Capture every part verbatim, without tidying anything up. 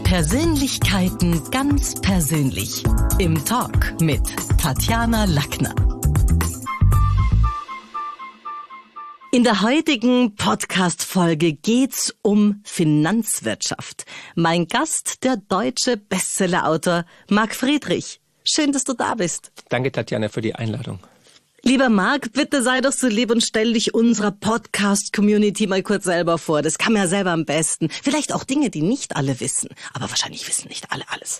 Persönlichkeiten ganz persönlich. Im Talk mit Tatjana Lackner. In der heutigen Podcast-Folge geht's um Finanzwirtschaft. Mein Gast, der deutsche Bestsellerautor Marc Friedrich. Schön, dass du da bist. Danke, Tatjana, für die Einladung. Lieber Marc, bitte sei doch so lieb und stell dich unserer Podcast-Community mal kurz selber vor. Das kann man ja selber am besten. Vielleicht auch Dinge, die nicht alle wissen. Aber wahrscheinlich wissen nicht alle alles.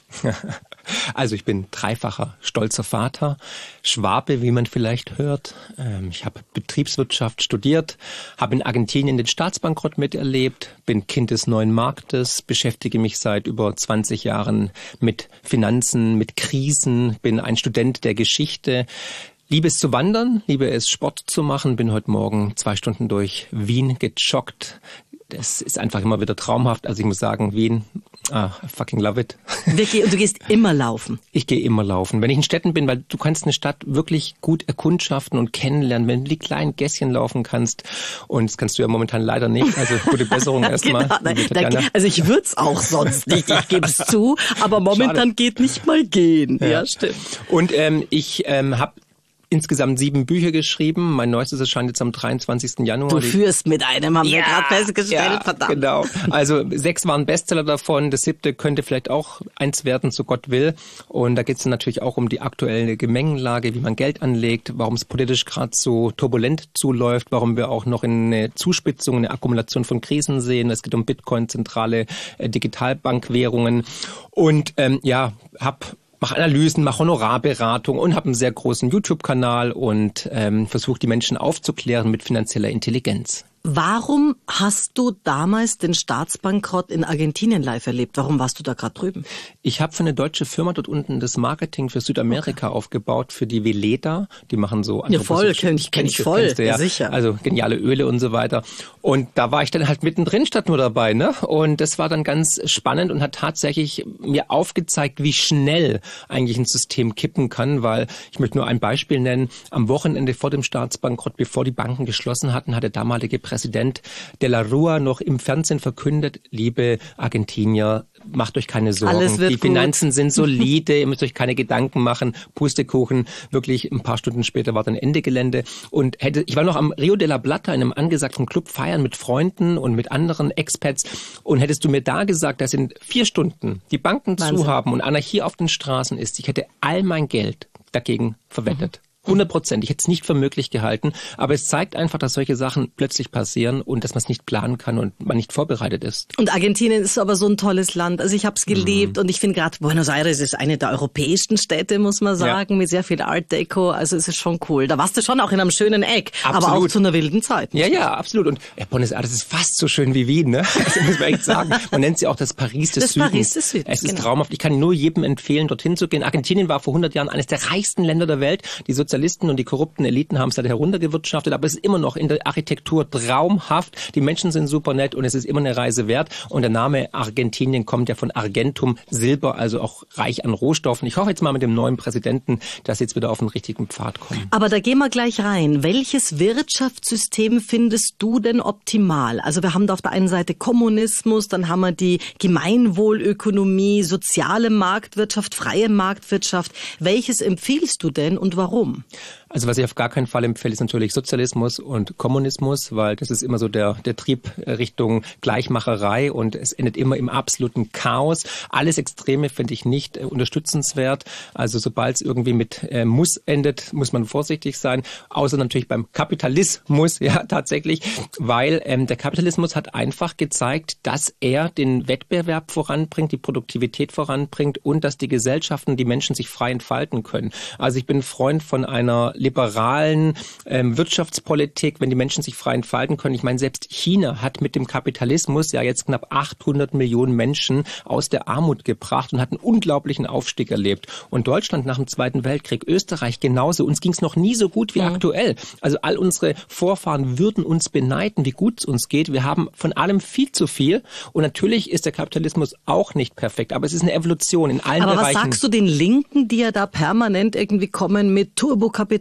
Also ich bin dreifacher stolzer Vater, Schwabe, wie man vielleicht hört. Ich habe Betriebswirtschaft studiert, habe in Argentinien den Staatsbankrott miterlebt, bin Kind des neuen Marktes, beschäftige mich seit über zwanzig Jahren mit Finanzen, mit Krisen, bin ein Student der Geschichte. Liebe es zu wandern, liebe es Sport zu machen, bin heute Morgen zwei Stunden durch Wien gejoggt. Das ist einfach immer wieder traumhaft. Also ich muss sagen, Wien, ah, I fucking love it. Wirklich? Und du gehst immer laufen? Ich gehe immer laufen. Wenn ich in Städten bin, weil du kannst eine Stadt wirklich gut erkundschaften und kennenlernen, wenn du die kleinen Gässchen laufen kannst. Und das kannst du ja momentan leider nicht. Also gute Besserung erstmal. Genau. Also ich würde es auch sonst nicht, ich gebe es zu. Aber momentan Schade. Geht nicht mal gehen. Ja, ja stimmt. Und ähm, ich ähm, habe insgesamt sieben Bücher geschrieben. Mein neuestes erscheint jetzt am dreiundzwanzigsten Januar. Du führst mit einem, haben ja, wir gerade festgestellt. Ja, verdammt. Genau. Also sechs waren Bestseller davon. Das siebte könnte vielleicht auch eins werden, so Gott will. Und da geht es natürlich auch um die aktuelle Gemengenlage, wie man Geld anlegt, warum es politisch gerade so turbulent zuläuft, warum wir auch noch in eine Zuspitzung, eine Akkumulation von Krisen sehen. Es geht um Bitcoin, zentrale äh, Digitalbankwährungen. Und ähm, ja, hab Mach Analysen, mach Honorarberatung und habe einen sehr großen YouTube-Kanal und ähm, versuche die Menschen aufzuklären mit finanzieller Intelligenz. Warum hast du damals den Staatsbankrott in Argentinien live erlebt? Warum warst du da gerade drüben? Ich habe für eine deutsche Firma dort unten das Marketing für Südamerika okay. aufgebaut, für die Veleda. Die machen so... Ja voll, kenn ich, kenn ich voll, du, ja. ja sicher. Also geniale Öle und so weiter. Und da war ich dann halt mittendrin statt nur dabei, ne? Und das war dann ganz spannend und hat tatsächlich mir aufgezeigt, wie schnell eigentlich ein System kippen kann, weil ich möchte nur ein Beispiel nennen. Am Wochenende vor dem Staatsbankrott, bevor die Banken geschlossen hatten, hat der damalige Präsident de la Rúa noch im Fernsehen verkündet, liebe Argentinier, macht euch keine Sorgen, Alles wird die Finanzen gut. Sind solide, ihr müsst euch keine Gedanken machen, Pustekuchen, wirklich ein paar Stunden später war dann Ende Gelände und hätte, ich war noch am Rio de la Plata in einem angesagten Club feiern mit Freunden und mit anderen Expats und hättest du mir da gesagt, dass in vier Stunden die Banken Wahnsinn. Zu haben und Anarchie auf den Straßen ist, ich hätte all mein Geld dagegen verwettet. Mhm. hundert Prozent. Ich hätte es nicht für möglich gehalten, aber es zeigt einfach, dass solche Sachen plötzlich passieren und dass man es nicht planen kann und man nicht vorbereitet ist. Und Argentinien ist aber so ein tolles Land. Also ich habe es gelebt mhm. und ich finde gerade Buenos Aires ist eine der europäischsten Städte, muss man sagen, ja. mit sehr viel Art Deco. Also es ist schon cool. Da warst du schon auch in einem schönen Eck, absolut. Aber auch zu einer wilden Zeit. Ja, ja, absolut. Und ja, Buenos Aires ist fast so schön wie Wien, ne? Das muss man echt sagen. Man nennt sie auch das Paris des das Südens. Paris des Südens. Es ist genau. traumhaft. Ich kann nur jedem empfehlen, dorthin zu gehen. Argentinien war vor hundert Jahren eines der reichsten Länder der Welt. Die Sozialisten und die korrupten Eliten haben es da heruntergewirtschaftet, aber es ist immer noch in der Architektur traumhaft. Die Menschen sind super nett und es ist immer eine Reise wert. Und der Name Argentinien kommt ja von Argentum, Silber, also auch reich an Rohstoffen. Ich hoffe jetzt mal mit dem neuen Präsidenten, dass sie jetzt wieder auf den richtigen Pfad kommen. Aber da gehen wir gleich rein. Welches Wirtschaftssystem findest du denn optimal? Also wir haben da auf der einen Seite Kommunismus, dann haben wir die Gemeinwohlökonomie, soziale Marktwirtschaft, freie Marktwirtschaft. Welches empfiehlst du denn und warum? Also was ich auf gar keinen Fall empfehle, ist natürlich Sozialismus und Kommunismus, weil das ist immer so der, der Trieb Richtung Gleichmacherei und es endet immer im absoluten Chaos. Alles Extreme finde ich nicht äh, unterstützenswert. Also sobald es irgendwie mit äh, Muss endet, muss man vorsichtig sein. Außer natürlich beim Kapitalismus, ja tatsächlich, weil ähm, der Kapitalismus hat einfach gezeigt, dass er den Wettbewerb voranbringt, die Produktivität voranbringt und dass die Gesellschaften, die Menschen sich frei entfalten können. Also ich bin Freund von einer liberalen ähm, Wirtschaftspolitik, wenn die Menschen sich frei entfalten können. Ich meine, selbst China hat mit dem Kapitalismus ja jetzt knapp achthundert Millionen Menschen aus der Armut gebracht und hat einen unglaublichen Aufstieg erlebt. Und Deutschland nach dem Zweiten Weltkrieg, Österreich genauso. Uns ging es noch nie so gut wie mhm. aktuell. Also all unsere Vorfahren würden uns beneiden, wie gut es uns geht. Wir haben von allem viel zu viel. Und natürlich ist der Kapitalismus auch nicht perfekt, aber es ist eine Evolution in allen aber Bereichen. Aber was sagst du den Linken, die ja da permanent irgendwie kommen mit Turbokapital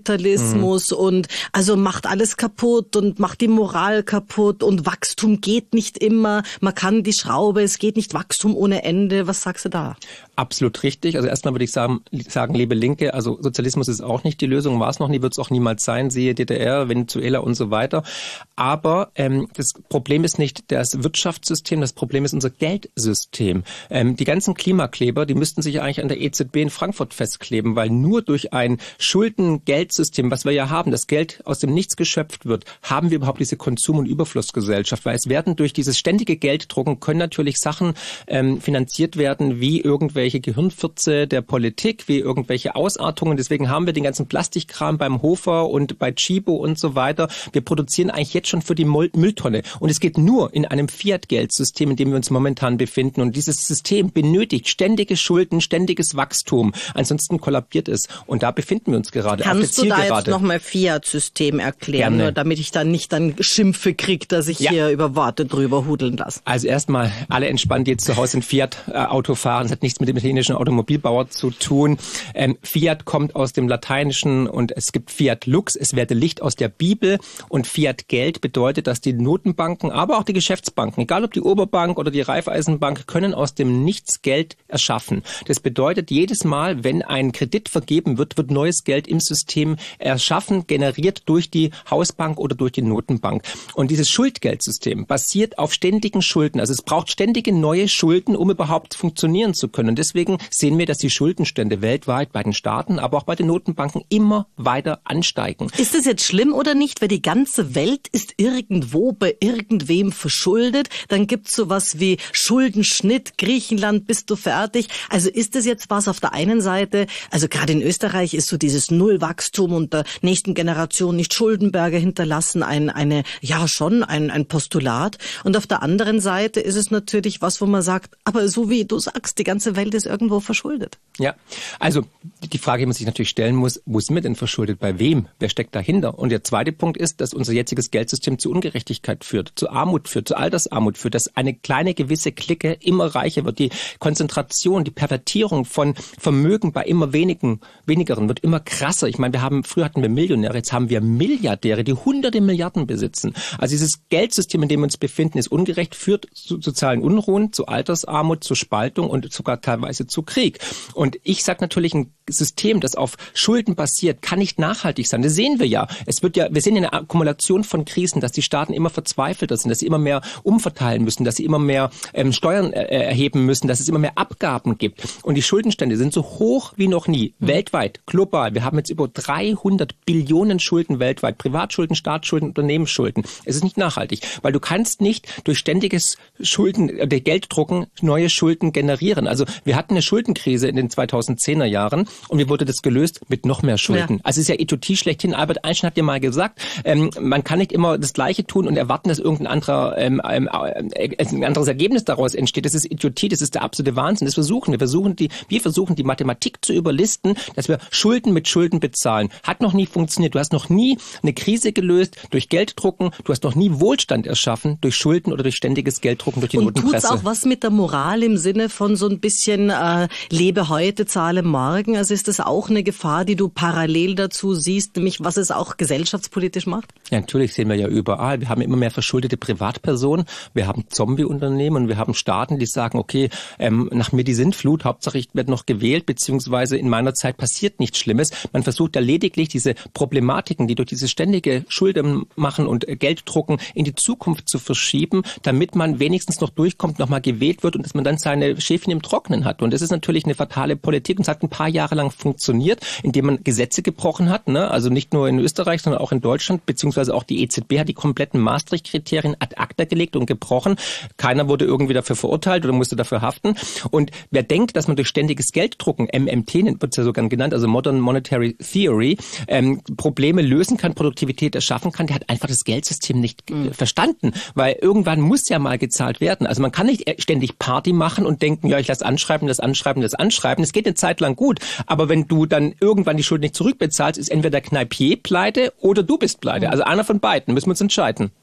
Finanzkapitalismus mhm. und also macht alles kaputt und macht die Moral kaputt und Wachstum geht nicht immer. Man kann die Schraube, es geht nicht Wachstum ohne Ende. Was sagst du da? Absolut richtig. Also erstmal würde ich sagen, sagen, liebe Linke, also Sozialismus ist auch nicht die Lösung, war es noch nie, wird es auch niemals sein, siehe D D R, Venezuela und so weiter. Aber ähm, das Problem ist nicht das Wirtschaftssystem, das Problem ist unser Geldsystem. Ähm, die ganzen Klimakleber, die müssten sich eigentlich an der E Z B in Frankfurt festkleben, weil nur durch ein Schuldengeldsystem, was wir ja haben, das Geld aus dem Nichts geschöpft wird, haben wir überhaupt diese Konsum- und Überflussgesellschaft, weil es werden durch dieses ständige Gelddrucken können natürlich Sachen ähm, finanziert werden, wie irgendwelche Gehirnfürze der Politik, wie irgendwelche Ausartungen. Deswegen haben wir den ganzen Plastikkram beim Hofer und bei Chibo und so weiter. Wir produzieren eigentlich jetzt schon für die Mülltonne. Und es geht nur in einem Fiat-Geldsystem, in dem wir uns momentan befinden. Und dieses System benötigt ständige Schulden, ständiges Wachstum. Ansonsten kollabiert es. Und da befinden wir uns gerade. Kannst du da jetzt nochmal Fiat-System erklären, Gerne. Nur damit ich dann nicht dann Schimpfe kriege, dass ich ja. hier über Worte drüber hudeln lasse? Also erstmal alle entspannt, die jetzt zu Hause ein Fiat-Auto fahren. Das hat nichts mit dem italienischen Automobilbauer zu tun. Ähm, Fiat kommt aus dem Lateinischen und es gibt Fiat Lux, es werde Licht aus der Bibel, und Fiat Geld bedeutet, dass die Notenbanken, aber auch die Geschäftsbanken, egal ob die Oberbank oder die Raiffeisenbank, können aus dem Nichts Geld erschaffen. Das bedeutet, jedes Mal, wenn ein Kredit vergeben wird, wird neues Geld im System erschaffen, generiert durch die Hausbank oder durch die Notenbank. Und dieses Schuldgeldsystem basiert auf ständigen Schulden. Also es braucht ständige neue Schulden, um überhaupt funktionieren zu können. Und deswegen sehen wir, dass die Schuldenstände weltweit bei den Staaten, aber auch bei den Notenbanken immer weiter ansteigen. Ist das jetzt schlimm oder nicht? Weil die ganze Welt ist irgendwo bei irgendwem verschuldet. Dann gibt's sowas wie Schuldenschnitt. Griechenland, bist du fertig? Also ist das jetzt was auf der einen Seite? Also gerade in Österreich ist so dieses Nullwachstum und der nächsten Generation nicht Schuldenberge hinterlassen ein, eine, ja schon ein, ein Postulat. Und auf der anderen Seite ist es natürlich was, wo man sagt, aber so wie du sagst, die ganze Welt ist irgendwo verschuldet. Ja, also die Frage, die man sich natürlich stellen muss, wo sind wir denn verschuldet? Bei wem? Wer steckt dahinter? Und der zweite Punkt ist, dass unser jetziges Geldsystem zu Ungerechtigkeit führt, zu Armut führt, zu Altersarmut führt, dass eine kleine gewisse Clique immer reicher wird. Die Konzentration, die Pervertierung von Vermögen bei immer wenigen, wenigeren wird immer krasser. Ich meine, wir haben, früher hatten wir Millionäre, jetzt haben wir Milliardäre, die hunderte Milliarden besitzen. Also dieses Geldsystem, in dem wir uns befinden, ist ungerecht, führt zu sozialen Unruhen, zu Altersarmut, zu Spaltung und sogar teilweise zu Krieg. Und ich sage natürlich, ein System, das auf Schulden basiert, kann nicht nachhaltig sein. Das sehen wir ja. Es wird ja, wir sehen eine Akkumulation von Krisen, dass die Staaten immer verzweifelter sind, dass sie immer mehr umverteilen müssen, dass sie immer mehr ähm, Steuern äh, erheben müssen, dass es immer mehr Abgaben gibt. Und die Schuldenstände sind so hoch wie noch nie, mhm. weltweit, global. Wir haben jetzt über dreihundert Billionen Schulden weltweit, Privatschulden, Staatsschulden, Unternehmensschulden. Es ist nicht nachhaltig, weil du kannst nicht durch ständiges Schulden, äh, Gelddrucken neue Schulden generieren. Also wir hatten eine Schuldenkrise in den zweitausendzehner Jahren und wie wurde das gelöst? Mit noch mehr Schulden. Ja. Also es ist ja Idiotie schlechthin. Albert Einstein hat ja mal gesagt, ähm, man kann nicht immer das Gleiche tun und erwarten, dass irgendein anderer, ähm, ähm, äh, ein anderes Ergebnis daraus entsteht. Das ist Idiotie, das ist der absolute Wahnsinn. Das versuchen wir. versuchen die, wir versuchen die Mathematik zu überlisten, dass wir Schulden mit Schulden bezahlen. Hat noch nie funktioniert. Du hast noch nie eine Krise gelöst durch Gelddrucken. Du hast noch nie Wohlstand erschaffen durch Schulden oder durch ständiges Gelddrucken durch die und Notenpresse. Und tut's auch was mit der Moral im Sinne von so ein bisschen äh, lebe heute, zahle morgen? Also ist das auch eine Gefahr, die du parallel dazu siehst, nämlich was es auch gesellschaftspolitisch macht? Ja, natürlich sehen wir ja überall. Wir haben immer mehr verschuldete Privatpersonen, wir haben Zombie-Unternehmen und wir haben Staaten, die sagen, okay, ähm, nach mir die Sintflut, Hauptsache ich werde noch gewählt, beziehungsweise in meiner Zeit passiert nichts Schlimmes. Man versucht da lediglich diese Problematiken, die durch diese ständige Schulden machen und äh, Gelddrucken in die Zukunft zu verschieben, damit man wenigstens noch durchkommt, nochmal gewählt wird und dass man dann seine Schäfchen im Trockenen hat. Und das ist natürlich eine fatale Politik und es hat ein paar Jahre lang funktioniert, indem man Gesetze gebrochen hat, ne? Also nicht nur in Österreich, sondern auch in Deutschland, beziehungsweise auch die E Z B hat die kompletten Maastricht-Kriterien ad acta gelegt und gebrochen. Keiner wurde irgendwie dafür verurteilt oder musste dafür haften. Und wer denkt, dass man durch ständiges Gelddrucken, M M T wird es ja so gern genannt, also Modern Monetary Theory, ähm, Probleme lösen kann, Produktivität erschaffen kann, der hat einfach das Geldsystem nicht mhm. verstanden, weil irgendwann muss ja mal gezahlt werden. Also man kann nicht ständig Party machen und denken, ja, ich lasse anschreiben, das anschreiben, das anschreiben. Es geht eine Zeit lang gut, aber wenn du dann irgendwann die Schuld nicht zurückbezahlst, ist entweder der Kneipier pleite oder du bist pleite. Also einer von beiden, müssen wir uns entscheiden.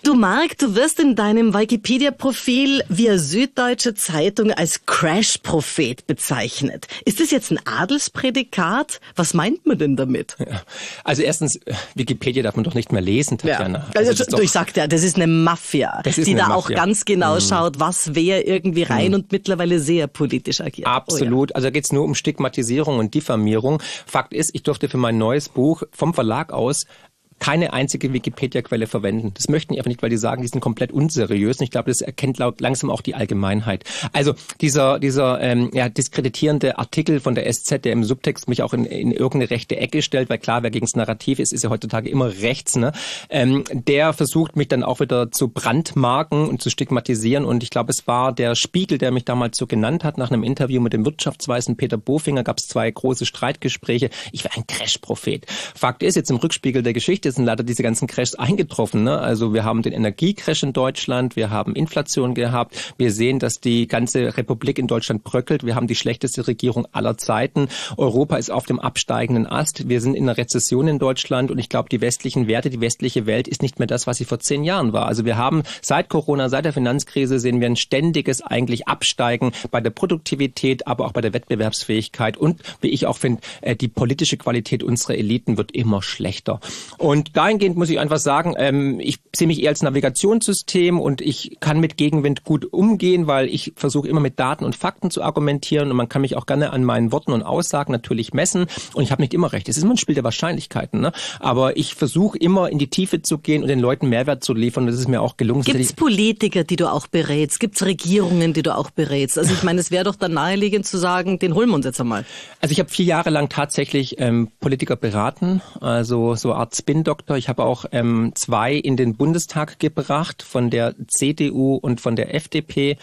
Du Marc, du wirst in deinem Wikipedia-Profil via Süddeutsche Zeitung als Crash-Prophet bezeichnet. Ist das jetzt ein Adelsprädikat? Was meint man denn damit? Ja. Also erstens, Wikipedia darf man doch nicht mehr lesen, Tatjana. Ja. Also, also du, ich sagte ja, das ist eine Mafia, das ist die eine da Mafia. auch ganz genau mhm. schaut, was wer irgendwie rein mhm. und mittlerweile sehr politisch agiert. Absolut. Oh ja. Also da geht es nur um Stigmatisierung und Diffamierung. Fakt ist, ich durfte für mein neues Buch vom Verlag aus keine einzige Wikipedia-Quelle verwenden. Das möchten die einfach nicht, weil die sagen, die sind komplett unseriös. Und ich glaube, das erkennt langsam auch die Allgemeinheit. Also dieser dieser ähm, ja, diskreditierende Artikel von der S Z, der im Subtext mich auch in, in irgendeine rechte Ecke stellt, weil klar, wer gegen das Narrativ ist, ist ja heutzutage immer rechts. Ne? Ähm, der versucht mich dann auch wieder zu brandmarken und zu stigmatisieren. Und ich glaube, es war der Spiegel, der mich damals so genannt hat. Nach einem Interview mit dem Wirtschaftsweisen Peter Bofinger gab es zwei große Streitgespräche. Ich war ein Crash-Prophet. Fakt ist, jetzt im Rückspiegel der Geschichte sind leider diese ganzen Crashs eingetroffen. Ne? Also wir haben den Energiecrash in Deutschland, wir haben Inflation gehabt, wir sehen, dass die ganze Republik in Deutschland bröckelt, wir haben die schlechteste Regierung aller Zeiten, Europa ist auf dem absteigenden Ast, wir sind in einer Rezession in Deutschland und ich glaube, die westlichen Werte, die westliche Welt ist nicht mehr das, was sie vor zehn Jahren war. Also wir haben seit Corona, seit der Finanzkrise sehen wir ein ständiges eigentlich Absteigen bei der Produktivität, aber auch bei der Wettbewerbsfähigkeit und, wie ich auch finde, die politische Qualität unserer Eliten wird immer schlechter. Und Und dahingehend muss ich einfach sagen, ähm, ich sehe mich eher als Navigationssystem und ich kann mit Gegenwind gut umgehen, weil ich versuche immer mit Daten und Fakten zu argumentieren und man kann mich auch gerne an meinen Worten und Aussagen natürlich messen und ich habe nicht immer recht. Es ist immer ein Spiel der Wahrscheinlichkeiten, ne? Aber ich versuche immer in die Tiefe zu gehen und den Leuten Mehrwert zu liefern. Das ist mir auch gelungen. Gibt es Politiker, die du auch berätst? Gibt es Regierungen, die du auch berätst? Also ich meine, es wäre doch dann naheliegend zu sagen, den holen wir uns jetzt einmal. Also ich habe vier Jahre lang tatsächlich ähm, Politiker beraten, also so eine Art Spin-Doktor. Ich habe auch ähm, zwei in den Bundestag gebracht, von der C D U und von der F D P.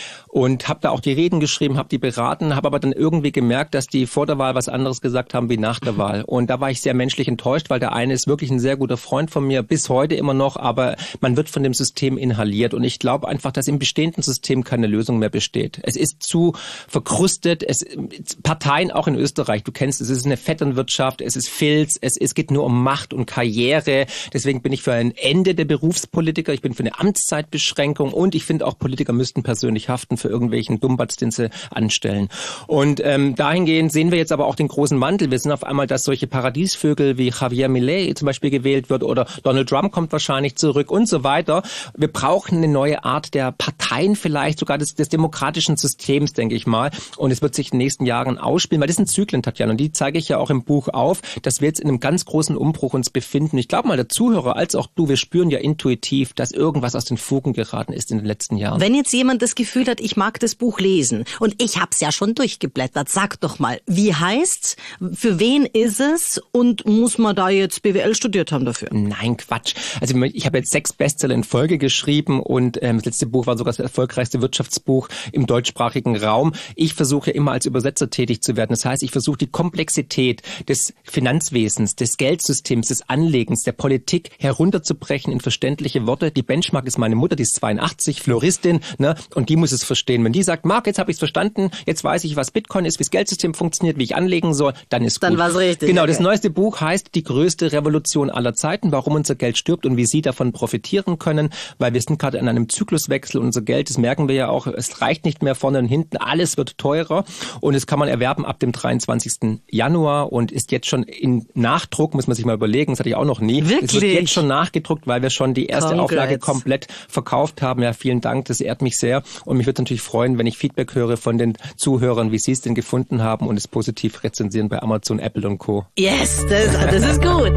Und habe da auch die Reden geschrieben, habe die beraten, habe aber dann irgendwie gemerkt, dass die vor der Wahl was anderes gesagt haben wie nach der Wahl. Und da war ich sehr menschlich enttäuscht, weil der eine ist wirklich ein sehr guter Freund von mir, bis heute immer noch, aber man wird von dem System inhaliert. Und ich glaube einfach, dass im bestehenden System keine Lösung mehr besteht. Es ist zu verkrustet, es Parteien auch in Österreich, du kennst es, es ist eine Vetternwirtschaft, es ist Filz, es, es geht nur um Macht und Karriere. Deswegen bin ich für ein Ende der Berufspolitiker, ich bin für eine Amtszeitbeschränkung und ich finde auch, Politiker müssten persönlich haften für irgendwelchen Dummbatz, den sie anstellen. Und ähm, dahingehend sehen wir jetzt aber auch den großen Wandel. Wir sind auf einmal, dass solche Paradiesvögel wie Javier Milei zum Beispiel gewählt wird oder Donald Trump kommt wahrscheinlich zurück und so weiter. Wir brauchen eine neue Art der Parteien vielleicht, sogar des, des demokratischen Systems, denke ich mal. Und es wird sich in den nächsten Jahren ausspielen, weil das sind Zyklen, Tatjana, und die zeige ich ja auch im Buch auf, dass wir jetzt in einem ganz großen Umbruch uns befinden. Ich glaube mal, der Zuhörer als auch du, wir spüren ja intuitiv, dass irgendwas aus den Fugen geraten ist in den letzten Jahren. Wenn jetzt jemand das Gefühl hat, ich mag das Buch lesen und ich habe es ja schon durchgeblättert. Sag doch mal, wie heißt's? Für wen ist es? Und muss man da jetzt B W L studiert haben dafür? Nein, Quatsch. Also ich habe jetzt sechs Bestseller in Folge geschrieben und ähm, das letzte Buch war sogar das erfolgreichste Wirtschaftsbuch im deutschsprachigen Raum. Ich versuche immer als Übersetzer tätig zu werden. Das heißt, ich versuche die Komplexität des Finanzwesens, des Geldsystems, des Anlegens, der Politik herunterzubrechen in verständliche Worte. Die Benchmark ist meine Mutter, die ist zweiundachtzig, Floristin, ne? Und die muss es verstehen. Wenn die sagt, Marc, jetzt habe ich es verstanden, jetzt weiß ich, was Bitcoin ist, wie das Geldsystem funktioniert, wie ich anlegen soll, dann ist dann gut. Dann war's richtig. Genau, okay. Das neueste Buch heißt Die größte Revolution aller Zeiten, warum unser Geld stirbt und wie Sie davon profitieren können, weil wir sind gerade an einem Zykluswechsel und unser Geld, das merken wir ja auch, es reicht nicht mehr vorne und hinten, alles wird teurer und es kann man erwerben ab dem dreiundzwanzigsten Januar und ist jetzt schon in Nachdruck, muss man sich mal überlegen, das hatte ich auch noch nie. Wirklich? Es wird jetzt schon nachgedruckt, weil wir schon die erste Congrats. Auflage komplett verkauft haben. Ja, vielen Dank, das ehrt mich sehr und mich würde natürlich freuen, wenn ich Feedback höre von den Zuhörern, wie sie es denn gefunden haben und es positiv rezensieren bei Amazon, Apple und Co. Yes, das, das ist gut.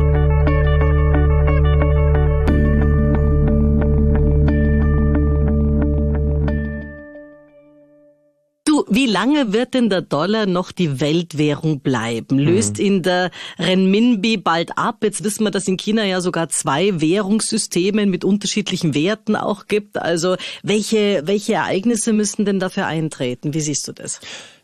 Du, wie lange wird denn der Dollar noch die Weltwährung bleiben? Löst mhm. ihn der Renminbi bald ab? Jetzt wissen wir, dass in China ja sogar zwei Währungssysteme mit unterschiedlichen Werten auch gibt. Also welche, welche Ereignisse müssen denn dafür eintreten? Wie siehst du das?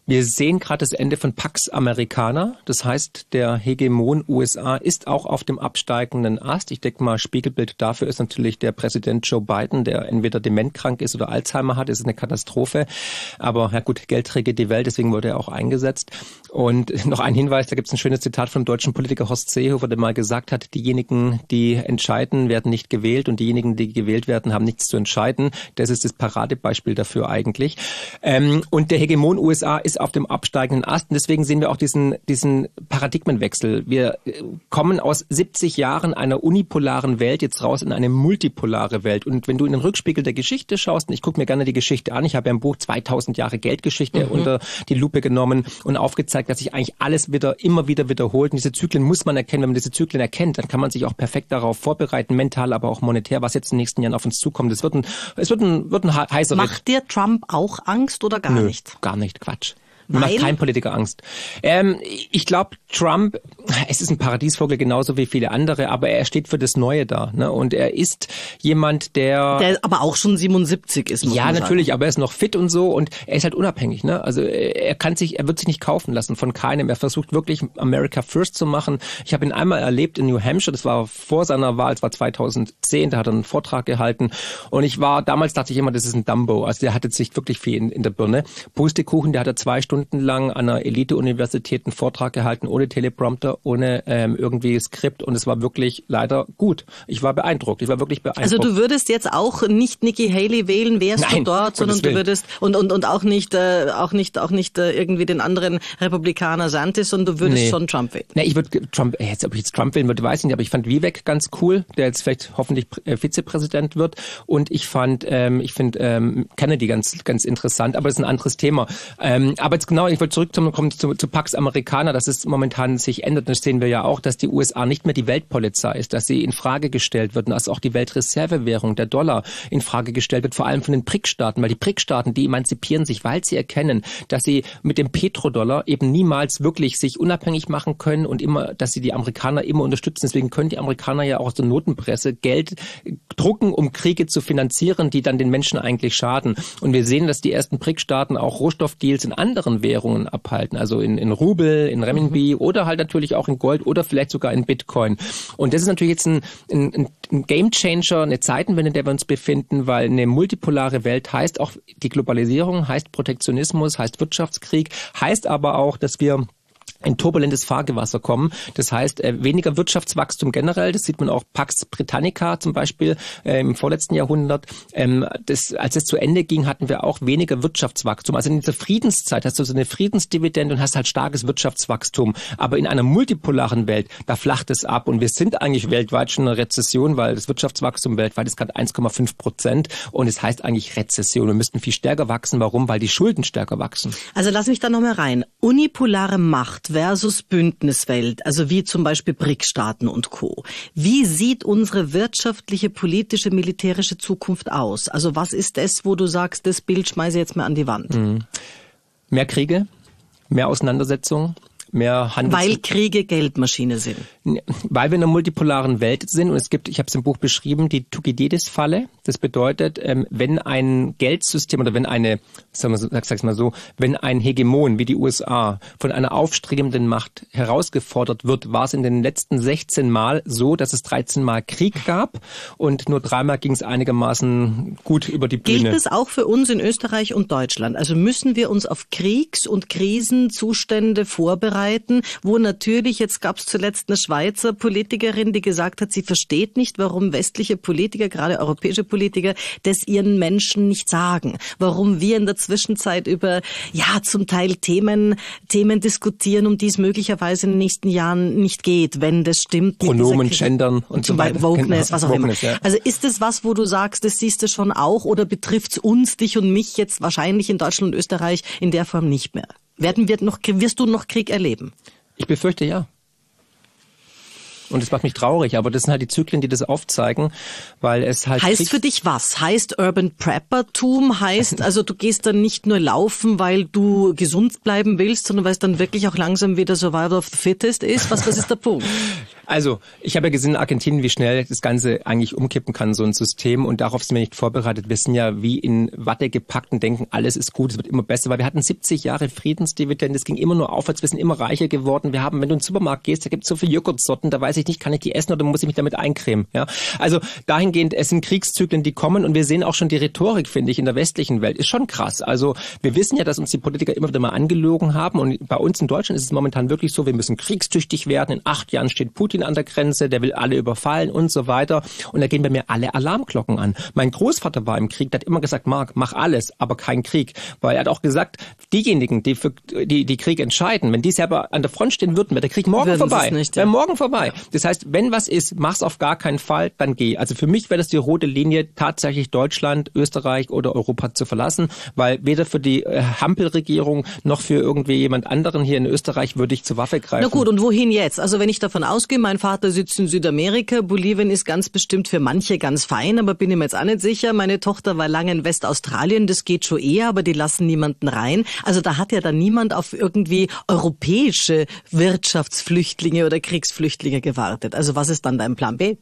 Wir sehen gerade das Ende von Pax Americana. Das heißt, der Hegemon U S A ist auch auf dem absteigenden Ast. Ich denke mal, Spiegelbild dafür ist natürlich der Präsident Joe Biden, der entweder dementkrank ist oder Alzheimer hat. Das ist eine Katastrophe. Aber ja gut, Geld regiert die Welt, deswegen wurde er auch eingesetzt. Und noch ein Hinweis, da gibt es ein schönes Zitat vom deutschen Politiker Horst Seehofer, der mal gesagt hat, diejenigen, die entscheiden, werden nicht gewählt und diejenigen, die gewählt werden, haben nichts zu entscheiden. Das ist das Paradebeispiel dafür eigentlich. Ähm, und der Hegemon U S A ist auf dem absteigenden Ast. Und deswegen sehen wir auch diesen, diesen Paradigmenwechsel. Wir kommen aus siebzig Jahren einer unipolaren Welt jetzt raus in eine multipolare Welt. Und wenn du in den Rückspiegel der Geschichte schaust, und ich gucke mir gerne die Geschichte an, ich habe ja im Buch zweitausend Jahre Geldgeschichte mhm. unter die Lupe genommen und aufgezeigt, dass sich eigentlich alles wieder, immer wieder wiederholt. Und diese Zyklen muss man erkennen. Wenn man diese Zyklen erkennt, dann kann man sich auch perfekt darauf vorbereiten, mental, aber auch monetär, was jetzt in den nächsten Jahren auf uns zukommt. Es wird ein, es wird ein, wird ein heißer Ritt. Macht dir Trump auch Angst oder gar Nö, nicht? Gar nicht, Quatsch. Mir macht kein Politiker Angst. Ähm, ich glaube, Trump, es ist ein Paradiesvogel genauso wie viele andere, aber er steht für das Neue da. Ne? Und er ist jemand, der... Der aber auch schon siebenundsiebzig ist, muss ja, man natürlich, sagen. aber er ist noch fit und so und er ist halt unabhängig. Ne? Also er kann sich, er wird sich nicht kaufen lassen von keinem. Er versucht wirklich America First zu machen. Ich habe ihn einmal erlebt in New Hampshire, das war vor seiner Wahl, das war zweitausendzehn, da hat er einen Vortrag gehalten und ich war, damals dachte ich immer, das ist ein Dumbo. Also der hatte sich wirklich viel in, in der Birne. Pustekuchen, der hat er zwei Stunden lang an einer Elite-Universität einen Vortrag gehalten, ohne Teleprompter, ohne ähm, irgendwie Skript und es war wirklich leider gut. Ich war beeindruckt, ich war wirklich beeindruckt. Also du würdest jetzt auch nicht Nikki Haley wählen, wärst Nein, du dort, sondern du würdest und und und auch nicht äh, auch nicht auch nicht äh, irgendwie den anderen Republikaner Santis, sondern du würdest nee. schon Trump wählen. Nee, ich würde Trump, jetzt ob ich jetzt Trump wählen würde, weiß ich nicht, aber ich fand Vivek ganz cool, der jetzt vielleicht hoffentlich äh, Vizepräsident wird und ich fand ähm, ich finde ähm, Kennedy ganz ganz interessant, aber das ist ein anderes Thema. Ähm, aber jetzt genau, ich wollte zurückkommen zu, zu Pax Americana, dass es momentan sich ändert. Das sehen wir ja auch, dass die U S A nicht mehr die Weltpolizei ist, dass sie in Frage gestellt wird und dass auch die Weltreservewährung, der Dollar, in Frage gestellt wird, vor allem von den B R I C-Staaten, weil die B R I C-Staaten, die emanzipieren sich, weil sie erkennen, dass sie mit dem Petrodollar eben niemals wirklich sich unabhängig machen können und immer, dass sie die Amerikaner immer unterstützen. Deswegen können die Amerikaner ja auch aus der Notenpresse Geld drucken, um Kriege zu finanzieren, die dann den Menschen eigentlich schaden. Und wir sehen, dass die ersten B R I C-Staaten auch Rohstoffdeals in anderen Währungen abhalten, also in, in Rubel, in Renminbi mhm. oder halt natürlich auch in Gold oder vielleicht sogar in Bitcoin. Und das ist natürlich jetzt ein, ein, ein Gamechanger, eine Zeitenwende, in der wir uns befinden, weil eine multipolare Welt heißt auch die Globalisierung, heißt Protektionismus, heißt Wirtschaftskrieg, heißt aber auch, dass wir ein turbulentes Fahrgewasser kommen. Das heißt, äh, weniger Wirtschaftswachstum generell. Das sieht man auch Pax Britannica zum Beispiel äh, im vorletzten Jahrhundert. Ähm, das, als es zu Ende ging, hatten wir auch weniger Wirtschaftswachstum. Also in dieser Friedenszeit hast du so eine Friedensdividende und hast halt starkes Wirtschaftswachstum. Aber in einer multipolaren Welt, da flacht es ab. Und wir sind eigentlich weltweit schon in einer Rezession, weil das Wirtschaftswachstum weltweit ist gerade eins Komma fünf Prozent. Und es heißt eigentlich Rezession. Wir müssten viel stärker wachsen. Warum? Weil die Schulden stärker wachsen. Also lass mich da noch mal rein. Unipolare Macht versus Bündniswelt, also wie zum Beispiel B R I C-Staaten und Co. Wie sieht unsere wirtschaftliche, politische, militärische Zukunft aus? Also was ist das, wo du sagst, das Bild schmeiße ich jetzt mal an die Wand? Mhm. Mehr Kriege, mehr Auseinandersetzungen, mehr Handels... Weil Kriege Geldmaschine sind. Weil wir in einer multipolaren Welt sind und es gibt, ich habe es im Buch beschrieben, die Thukydides-Falle. Das bedeutet, wenn ein Geldsystem oder wenn eine, sagen wir, sag, sag's mal so, wenn ein Hegemon wie die U S A von einer aufstrebenden Macht herausgefordert wird, war es in den letzten sechzehn Mal so, dass es dreizehn Mal Krieg gab und nur dreimal ging es einigermaßen gut über die Bühne. Gilt das auch für uns in Österreich und Deutschland? Also müssen wir uns auf Kriegs- und Krisenzustände vorbereiten, wo natürlich, jetzt gab es zuletzt eine Schweizer Politikerin, die gesagt hat, sie versteht nicht, warum westliche Politiker, gerade europäische Politiker, das ihren Menschen nicht sagen. Warum wir in der Zwischenzeit über, ja, zum Teil Themen, Themen diskutieren, um die es möglicherweise in den nächsten Jahren nicht geht, wenn das stimmt. Pronomen, Gendern und so weiter. Wokeness, was auch Wokeness, immer. Ja. Also ist das was, wo du sagst, das siehst du schon auch oder betrifft es uns, dich und mich jetzt wahrscheinlich in Deutschland und Österreich in der Form nicht mehr? Werden wir noch, wirst du noch Krieg erleben? Ich befürchte ja. Und das macht mich traurig, aber das sind halt die Zyklen, die das aufzeigen, weil es halt... Heißt für dich was? Heißt Urban Preppertum? Heißt, also du gehst dann nicht nur laufen, weil du gesund bleiben willst, sondern weil es dann wirklich auch langsam wieder Survival of the Fittest ist? Was, was ist der Punkt? Also, ich habe ja gesehen in Argentinien, wie schnell das Ganze eigentlich umkippen kann, so ein System. Und darauf sind wir nicht vorbereitet. Wir sind ja wie in Watte gepackt und denken, alles ist gut, es wird immer besser. Weil wir hatten siebzig Jahre Friedensdividende, es ging immer nur aufwärts, wir sind immer reicher geworden. Wir haben, wenn du in den Supermarkt gehst, da gibt es so viele Joghurtsorten, da weiß ich nicht, kann ich die essen oder muss ich mich damit eincremen? Ja? Also dahingehend, es sind Kriegszyklen, die kommen. Und wir sehen auch schon die Rhetorik, finde ich, in der westlichen Welt. Ist schon krass. Also wir wissen ja, dass uns die Politiker immer wieder mal angelogen haben. Und bei uns in Deutschland ist es momentan wirklich so, wir müssen kriegstüchtig werden. In acht Jahren steht Putin an der Grenze, der will alle überfallen und so weiter. Und da gehen bei mir alle Alarmglocken an. Mein Großvater war im Krieg, der hat immer gesagt, Marc, mach alles, aber kein Krieg. Weil er hat auch gesagt, diejenigen, die für die, die Krieg entscheiden, wenn die selber an der Front stehen würden, wäre der Krieg morgen Würden vorbei. Nicht, ja. Wäre morgen vorbei. Das heißt, wenn was ist, mach's auf gar keinen Fall, dann geh. Also für mich wäre das die rote Linie, tatsächlich Deutschland, Österreich oder Europa zu verlassen, weil weder für die äh, Hampel-Regierung noch für irgendwie jemand anderen hier in Österreich würde ich zur Waffe greifen. Na gut, und wohin jetzt? Also wenn ich davon ausgehe, mein Vater sitzt in Südamerika, Bolivien ist ganz bestimmt für manche ganz fein, aber bin ich mir jetzt auch nicht sicher. Meine Tochter war lange in Westaustralien, das geht schon eher, aber die lassen niemanden rein. Also da hat ja dann niemand auf irgendwie europäische Wirtschaftsflüchtlinge oder Kriegsflüchtlinge gewartet. Also was ist dann dein Plan B?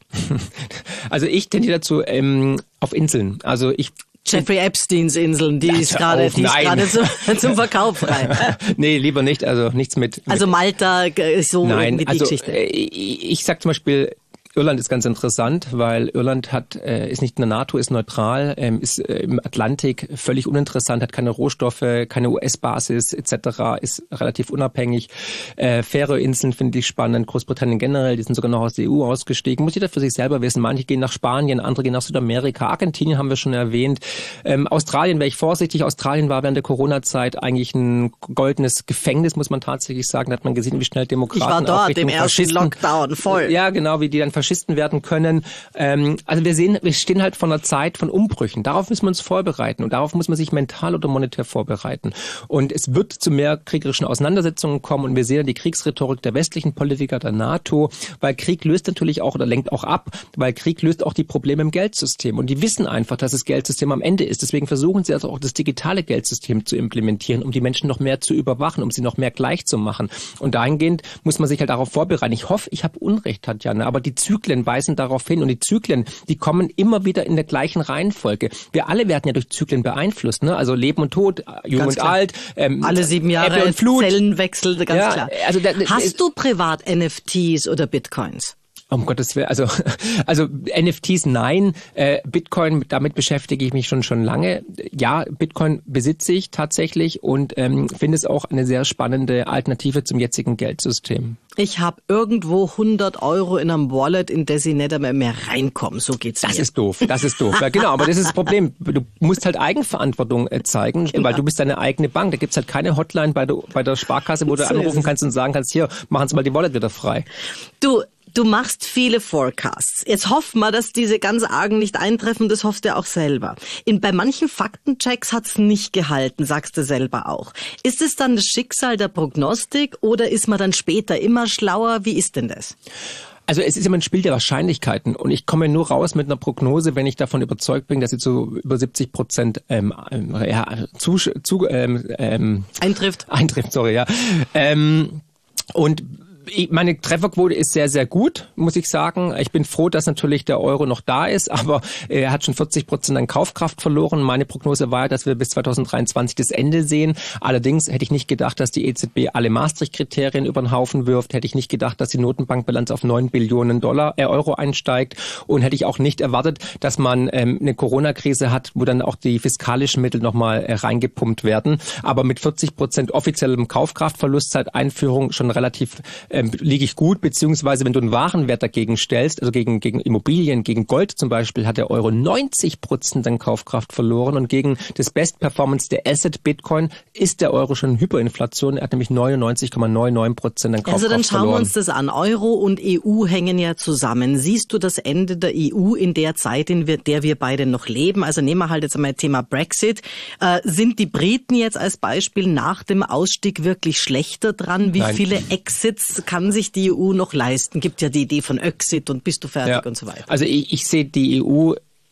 Also ich tendiere dazu ähm, auf Inseln. Also ich Jeffrey Epsteins Inseln, die ist gerade die ist gerade zum, zum Verkauf frei. Nee, lieber nicht, also nichts mit, mit Also Malta, so nein, die also, Geschichte. Ich, ich sag zum Beispiel, Irland ist ganz interessant, weil Irland hat äh, ist nicht in der NATO, ist neutral, ähm, ist äh, im Atlantik völlig uninteressant, hat keine Rohstoffe, keine U S-Basis et cetera, ist relativ unabhängig. Äh, Färöerinseln finde ich spannend, Großbritannien generell, die sind sogar noch aus der E U ausgestiegen. Muss jeder für sich selber wissen. Manche gehen nach Spanien, andere gehen nach Südamerika. Argentinien haben wir schon erwähnt. Ähm, Australien wäre ich vorsichtig. Australien war während der Corona-Zeit eigentlich ein goldenes Gefängnis, muss man tatsächlich sagen. Da hat man gesehen, wie schnell Demokraten Ich war dort im ersten Lockdown, voll. Ja, genau, wie die dann Faschisten werden können. Ähm, also wir sehen, wir stehen halt vor einer Zeit von Umbrüchen. Darauf müssen wir uns vorbereiten und darauf muss man sich mental oder monetär vorbereiten. Und es wird zu mehr kriegerischen Auseinandersetzungen kommen und wir sehen die Kriegsrhetorik der westlichen Politiker, der NATO, weil Krieg löst natürlich auch oder lenkt auch ab, weil Krieg löst auch die Probleme im Geldsystem und die wissen einfach, dass das Geldsystem am Ende ist. Deswegen versuchen sie also auch das digitale Geldsystem zu implementieren, um die Menschen noch mehr zu überwachen, um sie noch mehr gleich zu machen. Und dahingehend muss man sich halt darauf vorbereiten. Ich hoffe, ich habe Unrecht, Tatjana, aber die Zyklen weisen darauf hin und die Zyklen, die kommen immer wieder in der gleichen Reihenfolge. Wir alle werden ja durch Zyklen beeinflusst, ne? Also Leben und Tod, Jung ganz und klar. Alt, ähm, alle sieben Jahre Ebbe und Flut. Zellenwechsel, ganz ja, klar. Also da, Hast du privat N F Ts oder Bitcoins? Um Gottes Willen, also also N F Ts nein, äh, Bitcoin, damit beschäftige ich mich schon schon lange. Ja, Bitcoin besitze ich tatsächlich und ähm, finde es auch eine sehr spannende Alternative zum jetzigen Geldsystem. Ich habe irgendwo hundert Euro in einem Wallet, in das ich nicht mehr, mehr reinkomme. So geht's Das mir. ist doof, das ist doof. Ja, genau, aber das ist das Problem. Du musst halt Eigenverantwortung äh, zeigen, genau. Weil du bist deine eigene Bank. Da gibt's halt keine Hotline bei der, bei der Sparkasse, wo du so anrufen kannst und sagen kannst, hier, machen Sie mal die Wallet wieder frei. Du, Du machst viele Forecasts. Jetzt hoffen wir, dass diese ganz argen nicht eintreffen. Das hoffst du auch selber. In, bei manchen Faktenchecks hat's nicht gehalten, sagst du selber auch. Ist es dann das Schicksal der Prognostik oder ist man dann später immer schlauer? Wie ist denn das? Also es ist immer ein Spiel der Wahrscheinlichkeiten und ich komme nur raus mit einer Prognose, wenn ich davon überzeugt bin, dass sie zu über siebzig Prozent ähm, ja, zu, zu, ähm, ähm, eintrifft. Eintrifft, sorry, ja. Ähm, und meine Trefferquote ist sehr, sehr gut, muss ich sagen. Ich bin froh, dass natürlich der Euro noch da ist, aber er hat schon vierzig Prozent an Kaufkraft verloren. Meine Prognose war, dass wir bis zwanzig dreiundzwanzig das Ende sehen. Allerdings hätte ich nicht gedacht, dass die E Z B alle Maastricht-Kriterien über den Haufen wirft. Hätte ich nicht gedacht, dass die Notenbankbilanz auf neun Billionen Dollar, äh, Euro einsteigt. Und hätte ich auch nicht erwartet, dass man ähm, eine Corona-Krise hat, wo dann auch die fiskalischen Mittel nochmal äh, reingepumpt werden. Aber mit vierzig Prozent offiziellem Kaufkraftverlust seit Einführung schon relativ Ähm, liege ich gut, beziehungsweise wenn du einen Warenwert dagegen stellst, also gegen gegen Immobilien, gegen Gold zum Beispiel, hat der Euro neunzig Prozent an Kaufkraft verloren und gegen das Best Performance der Asset Bitcoin ist der Euro schon Hyperinflation. Er hat nämlich neunundneunzig Komma neunundneunzig Prozent an Kaufkraft verloren. Also dann schauen verloren. wir uns das an. Euro und E U hängen ja zusammen. Siehst du das Ende der E U in der Zeit, in der wir beide noch leben? Also nehmen wir halt jetzt einmal Thema Brexit. Äh, sind die Briten jetzt als Beispiel nach dem Ausstieg wirklich schlechter dran? Wie Nein. viele Exits kann sich die E U noch leisten? Gibt ja die Idee von Exit und bist du fertig ja. und so weiter. Also ich, ich sehe die E U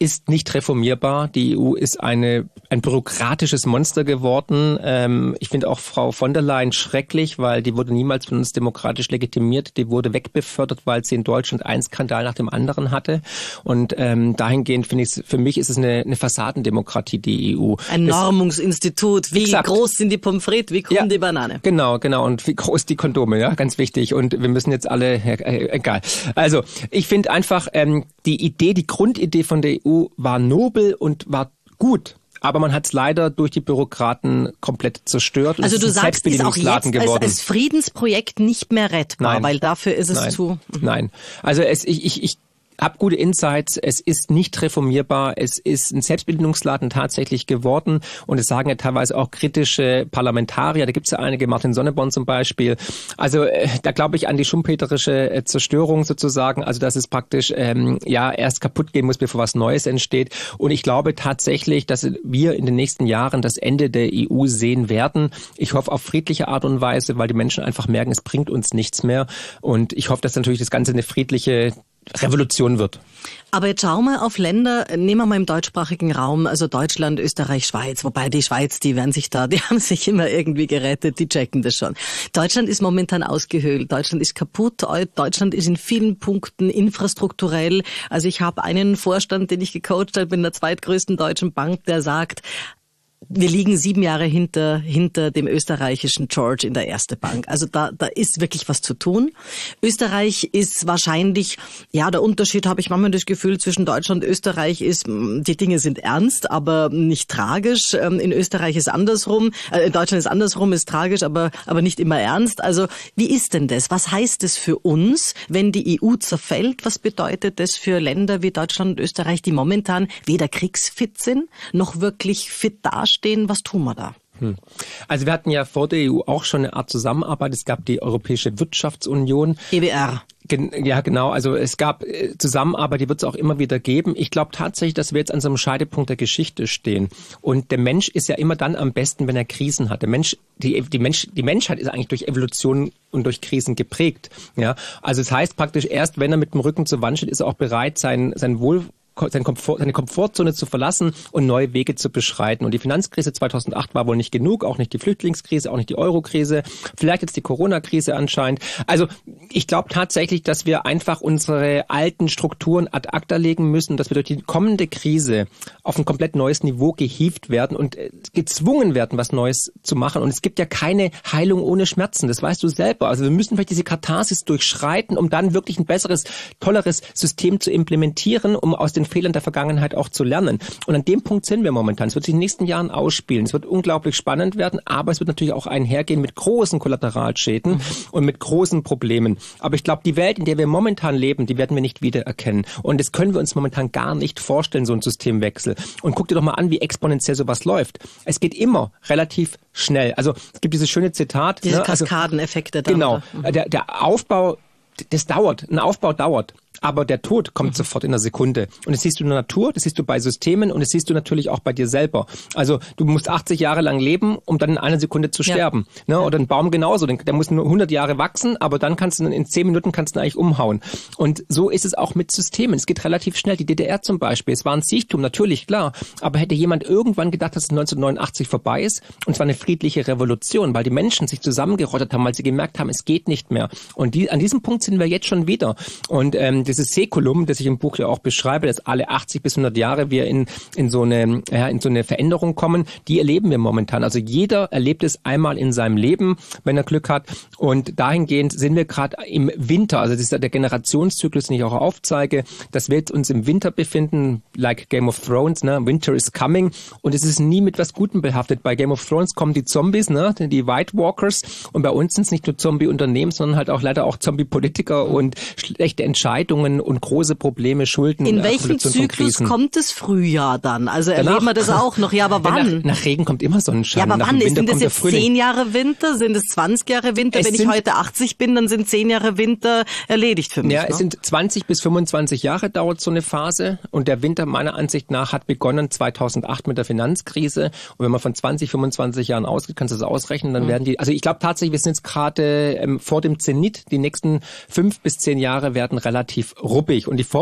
ist nicht reformierbar. Die E U ist eine ein bürokratisches Monster geworden. Ähm, ich finde auch Frau von der Leyen schrecklich, weil die wurde niemals von uns demokratisch legitimiert. Die wurde wegbefördert, weil sie in Deutschland einen Skandal nach dem anderen hatte. Und ähm, dahingehend finde ich, für mich ist es eine, eine Fassadendemokratie, die E U. Ein das, Normungsinstitut. Wie exakt. Groß sind die Pommes frites, wie krumm ja, die Banane? Genau, genau. Und wie groß die Kondome, ja, ganz wichtig. Und wir müssen jetzt alle, äh, egal. Also, ich finde einfach, ähm, die Idee, die Grundidee von der E U war nobel und war gut. Aber man hat es leider durch die Bürokraten komplett zerstört. Und also du sagst, es ist auch jetzt geworden. Als, als Friedensprojekt nicht mehr rettbar, Nein. weil dafür ist es Nein. zu... Mhm. Nein, also es, ich, ich, ich hab gute Insights, es ist nicht reformierbar, es ist ein Selbstbedienungsladen tatsächlich geworden und es sagen ja teilweise auch kritische Parlamentarier, da gibt es ja einige, Martin Sonneborn zum Beispiel, also äh, da glaube ich an die schumpeterische äh, Zerstörung sozusagen, also dass es praktisch ähm, ja erst kaputt gehen muss, bevor was Neues entsteht und ich glaube tatsächlich, dass wir in den nächsten Jahren das Ende der E U sehen werden. Ich hoffe auf friedliche Art und Weise, weil die Menschen einfach merken, es bringt uns nichts mehr und ich hoffe, dass natürlich das Ganze eine friedliche Revolution wird. Aber jetzt schauen wir auf Länder, nehmen wir mal im deutschsprachigen Raum, also Deutschland, Österreich, Schweiz, wobei die Schweiz, die werden sich da, die haben sich immer irgendwie gerettet, die checken das schon. Deutschland ist momentan ausgehöhlt, Deutschland ist kaputt, Deutschland ist in vielen Punkten infrastrukturell, also ich habe einen Vorstand, den ich gecoacht habe in der zweitgrößten deutschen Bank, der sagt, wir liegen sieben Jahre hinter hinter dem österreichischen George in der Erste Bank. Also da da ist wirklich was zu tun. Österreich ist wahrscheinlich, ja, der Unterschied habe ich manchmal das Gefühl zwischen Deutschland und Österreich ist, die Dinge sind ernst, aber nicht tragisch. In Österreich ist andersrum, äh, in Deutschland ist andersrum, ist tragisch, aber aber nicht immer ernst. Also wie ist denn das? Was heißt es für uns, wenn die E U zerfällt? Was bedeutet das für Länder wie Deutschland und Österreich, die momentan weder kriegsfit sind, noch wirklich fit dastehen? Was tun wir da? Also wir hatten ja vor der E U auch schon eine Art Zusammenarbeit. Es gab die Europäische Wirtschaftsunion. E W R. Ja, genau. Also es gab Zusammenarbeit, die wird es auch immer wieder geben. Ich glaube tatsächlich, dass wir jetzt an so einem Scheidepunkt der Geschichte stehen. Und der Mensch ist ja immer dann am besten, wenn er Krisen hat. Der Mensch, die, die, Mensch, die Menschheit ist eigentlich durch Evolution und durch Krisen geprägt. Ja, also es das heißt praktisch, erst wenn er mit dem Rücken zur Wand steht, ist er auch bereit, sein, sein Wohl Seine, Komfort, seine Komfortzone zu verlassen und neue Wege zu beschreiten. Und die Finanzkrise zweitausendacht war wohl nicht genug, auch nicht die Flüchtlingskrise, auch nicht die Euro-Krise, vielleicht jetzt die Corona-Krise anscheinend. Also ich glaube tatsächlich, dass wir einfach unsere alten Strukturen ad acta legen müssen, dass wir durch die kommende Krise auf ein komplett neues Niveau gehievt werden und gezwungen werden, was Neues zu machen. Und es gibt ja keine Heilung ohne Schmerzen, das weißt du selber. Also wir müssen vielleicht diese Katharsis durchschreiten, um dann wirklich ein besseres, tolleres System zu implementieren, um aus den Fehlern der Vergangenheit auch zu lernen. Und an dem Punkt sind wir momentan. Es wird sich in den nächsten Jahren ausspielen. Es wird unglaublich spannend werden, aber es wird natürlich auch einhergehen mit großen Kollateralschäden mhm. und mit großen Problemen. Aber ich glaube, die Welt, in der wir momentan leben, die werden wir nicht wiedererkennen. Und das können wir uns momentan gar nicht vorstellen, so ein Systemwechsel. Und guck dir doch mal an, wie exponentiell sowas läuft. Es geht immer relativ schnell. Also es gibt dieses schöne Zitat. Diese ne? Kaskadeneffekte. Also, genau. Mhm. Der, der Aufbau, das dauert. Ein Aufbau dauert. Aber der Tod kommt mhm. sofort in einer Sekunde. Und das siehst du in der Natur, das siehst du bei Systemen und das siehst du natürlich auch bei dir selber. Also du musst achtzig Jahre lang leben, um dann in einer Sekunde zu ja. sterben. Ne? Oder ein Baum genauso, der muss nur hundert Jahre wachsen, aber dann kannst du in zehn Minuten kannst du eigentlich umhauen. Und so ist es auch mit Systemen. Es geht relativ schnell. Die D D R zum Beispiel, es war ein Siechtum, natürlich, klar. Aber hätte jemand irgendwann gedacht, dass es neunzehnhundertneunundachtzig vorbei ist und es war eine friedliche Revolution, weil die Menschen sich zusammengerottet haben, weil sie gemerkt haben, es geht nicht mehr. Und die, an diesem Punkt sind wir jetzt schon wieder. Und ähm, dieses Säkulum, das ich im Buch ja auch beschreibe, dass alle achtzig bis hundert Jahre wir in in so eine ja, in so eine Veränderung kommen, die erleben wir momentan. Also jeder erlebt es einmal in seinem Leben, wenn er Glück hat. Und dahingehend sind wir gerade im Winter. Also das ist der Generationszyklus, den ich auch aufzeige, dass wir jetzt uns im Winter befinden, like Game of Thrones, ne? Winter is coming. Und es ist nie mit was Gutem behaftet. Bei Game of Thrones kommen die Zombies, ne? Die White Walkers. Und bei uns sind es nicht nur Zombie-Unternehmen, sondern halt auch leider auch Zombie-Politiker und schlechte Entscheidungen und große Probleme, Schulden. In welchem Zyklus kommt das Frühjahr dann? Also Danach, erleben wir das auch noch? Ja, aber wann? Nach, nach Regen kommt immer Sonnenschein. Ja, aber nach wann? Winter Sind das kommt jetzt der zehn Jahre Winter? Sind es zwanzig Jahre Winter? Es Wenn ich heute achtzig bin, dann sind zehn Jahre Winter erledigt für mich. Ja, ne? Es sind zwanzig bis fünfundzwanzig Jahre dauert so eine Phase. Und der Winter meiner Ansicht nach hat begonnen zweitausendacht mit der Finanzkrise. Und wenn man von zwanzig, fünfundzwanzig Jahren ausgeht, kannst du das ausrechnen, dann mhm. werden die, also ich glaube tatsächlich, wir sind jetzt gerade ähm, vor dem Zenit. Die nächsten fünf bis zehn Jahre werden relativ ruppig. Und die Vor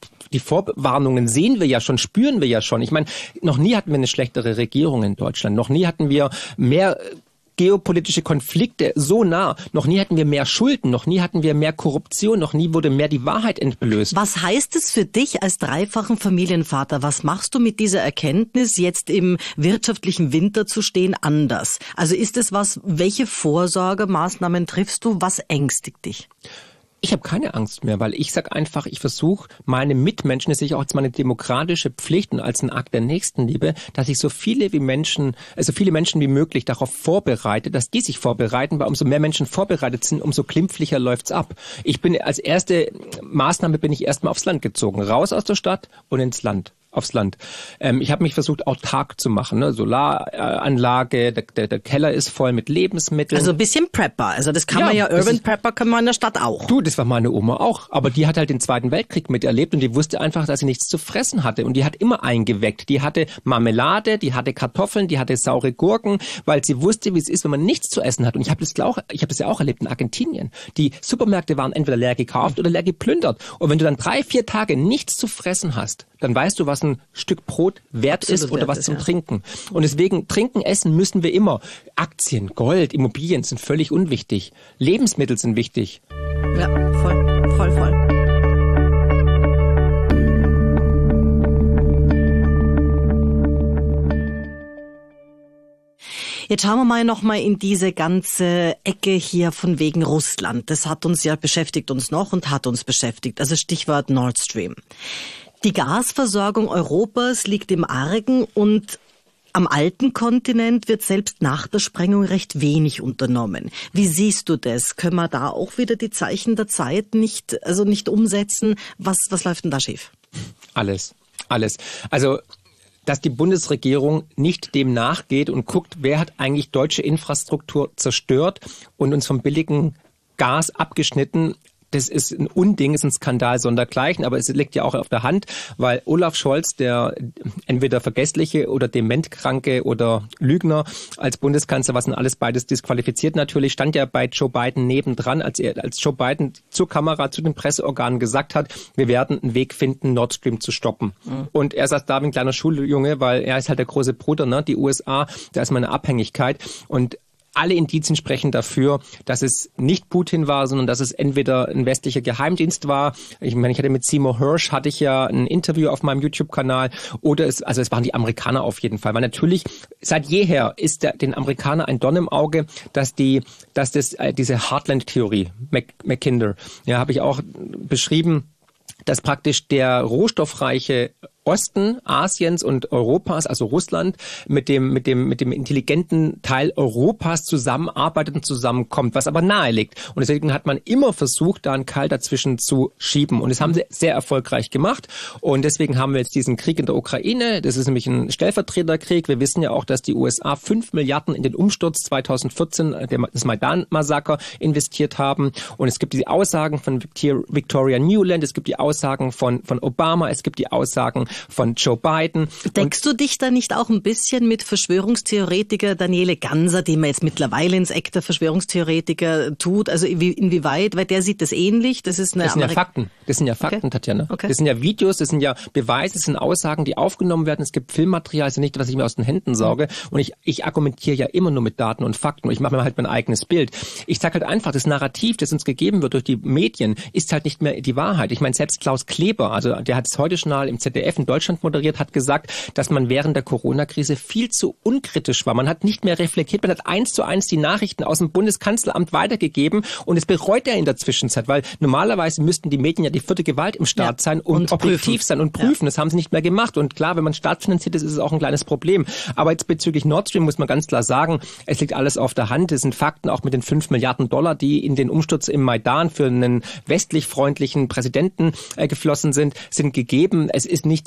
die Vorwarnungen sehen wir ja schon, spüren wir ja schon. Ich meine, noch nie hatten wir eine schlechtere Regierung in Deutschland. Noch nie hatten wir mehr geopolitische Konflikte so nah. Noch nie hatten wir mehr Schulden, noch nie hatten wir mehr Korruption, noch nie wurde mehr die Wahrheit entblößt. Was heißt es für dich als dreifachen Familienvater? Was machst du mit dieser Erkenntnis, jetzt im wirtschaftlichen Winter zu stehen, anders? Also ist es was, welche Vorsorgemaßnahmen triffst du? Was ängstigt dich? Ich habe keine Angst mehr, weil ich sag einfach, ich versuche meine Mitmenschen, das ist ja auch jetzt meine demokratische Pflicht und als ein Akt der Nächstenliebe, dass ich so viele wie Menschen, also viele Menschen wie möglich darauf vorbereite, dass die sich vorbereiten, weil umso mehr Menschen vorbereitet sind, umso glimpflicher läuft's ab. Ich bin als erste Maßnahme bin ich erstmal aufs Land gezogen, raus aus der Stadt und ins Land. Aufs Land. Ähm, ich habe mich versucht, autark zu machen. Ne? Solaranlage, der, der, der Keller ist voll mit Lebensmitteln. Also ein bisschen Prepper. Also das kann ja, man ja, Urban Prepper kann man in der Stadt auch. Du, das war meine Oma auch. Aber die hat halt den Zweiten Weltkrieg miterlebt und die wusste einfach, dass sie nichts zu fressen hatte. Und die hat immer eingeweckt. Die hatte Marmelade, die hatte Kartoffeln, die hatte saure Gurken, weil sie wusste, wie es ist, wenn man nichts zu essen hat. Und ich habe das, auch, ich hab das ja auch erlebt in Argentinien. Die Supermärkte waren entweder leer gekauft oder leer geplündert. Und wenn du dann drei, vier Tage nichts zu fressen hast, dann weißt du, was ein Stück Brot wert Absolut ist oder wert was ist, zum ja. Trinken. Und deswegen trinken, essen müssen wir immer. Aktien, Gold, Immobilien sind völlig unwichtig. Lebensmittel sind wichtig. Ja, voll, voll, voll. Jetzt schauen wir mal noch mal in diese ganze Ecke hier von wegen Russland. Das hat uns ja beschäftigt uns noch und hat uns beschäftigt. Also Stichwort Nord Stream. Die Gasversorgung Europas liegt im Argen und am alten Kontinent wird selbst nach der Sprengung recht wenig unternommen. Wie siehst du das? Können wir da auch wieder die Zeichen der Zeit nicht, also nicht umsetzen? Was, was läuft denn da schief? Alles, alles. Also dass die Bundesregierung nicht dem nachgeht und guckt, wer hat eigentlich deutsche Infrastruktur zerstört und uns vom billigen Gas abgeschnitten. Das ist ein Unding, ist ein Skandal sondergleichen, aber es liegt ja auch auf der Hand, weil Olaf Scholz, der entweder Vergessliche oder Dementkranke oder Lügner als Bundeskanzler, was denn alles beides disqualifiziert natürlich, stand ja bei Joe Biden nebendran, als er, als Joe Biden zur Kamera, zu den Presseorganen gesagt hat, wir werden einen Weg finden, Nord Stream zu stoppen. Mhm. Und er saß da wie ein kleiner Schuljunge, weil er ist halt der große Bruder, ne? Die U S A, da ist mal eine Abhängigkeit und alle Indizien sprechen dafür, dass es nicht Putin war, sondern dass es entweder ein westlicher Geheimdienst war. Ich meine, ich hatte mit Seymour Hersh, hatte ich ja ein Interview auf meinem YouTube-Kanal. Oder es, also es waren die Amerikaner auf jeden Fall. Weil natürlich, seit jeher ist der, den Amerikanern ein Dorn im Auge, dass die, dass das, äh, diese Heartland-Theorie, Mac, Mackinder, ja, habe ich auch beschrieben, dass praktisch der rohstoffreiche Osten Asiens und Europas, also Russland, mit dem mit dem mit dem intelligenten Teil Europas zusammenarbeitet und zusammenkommt, was aber nahe liegt. Und deswegen hat man immer versucht, da einen Keil dazwischen zu schieben. Und das haben sie sehr erfolgreich gemacht. Und deswegen haben wir jetzt diesen Krieg in der Ukraine. Das ist nämlich ein Stellvertreterkrieg. Wir wissen ja auch, dass die U S A fünf Milliarden in den Umsturz zweitausendvierzehn, das Maidan-Massaker, investiert haben. Und es gibt die Aussagen von Victoria Nuland, es gibt die Aussagen von von Obama, es gibt die Aussagen von Joe Biden. Deckst du dich da nicht auch ein bisschen mit Verschwörungstheoretiker Daniele Ganser, den man jetzt mittlerweile ins Eck der Verschwörungstheoretiker tut? Also inwieweit? Weil der sieht das ähnlich. Das ist eine Das sind Amerik- ja Fakten. Das sind ja Fakten, okay. Tatjana. Okay. Das sind ja Videos, das sind ja Beweise, das sind Aussagen, die aufgenommen werden. Es gibt Filmmaterial, also nicht, was ich mir aus den Händen sauge. Und ich, ich argumentiere ja immer nur mit Daten und Fakten. Und ich mache mir halt mein eigenes Bild. Ich sage halt einfach, das Narrativ, das uns gegeben wird durch die Medien, ist halt nicht mehr die Wahrheit. Ich meine, selbst Klaus Kleber, also der hat es heute schon im Z D F in Deutschland moderiert, hat gesagt, dass man während der Corona-Krise viel zu unkritisch war. Man hat nicht mehr reflektiert, man hat eins zu eins die Nachrichten aus dem Bundeskanzleramt weitergegeben und es bereut er in der Zwischenzeit, weil normalerweise müssten die Medien ja die vierte Gewalt im Staat ja, sein und, und objektiv prüfen. sein und prüfen. Ja. Das haben sie nicht mehr gemacht. Und klar, wenn man staatsfinanziert ist, ist es auch ein kleines Problem. Aber jetzt bezüglich Nord Stream muss man ganz klar sagen, es liegt alles auf der Hand. Es sind Fakten auch mit den fünf Milliarden Dollar, die in den Umsturz im Maidan für einen westlich freundlichen Präsidenten äh, geflossen sind, sind gegeben. Es ist nicht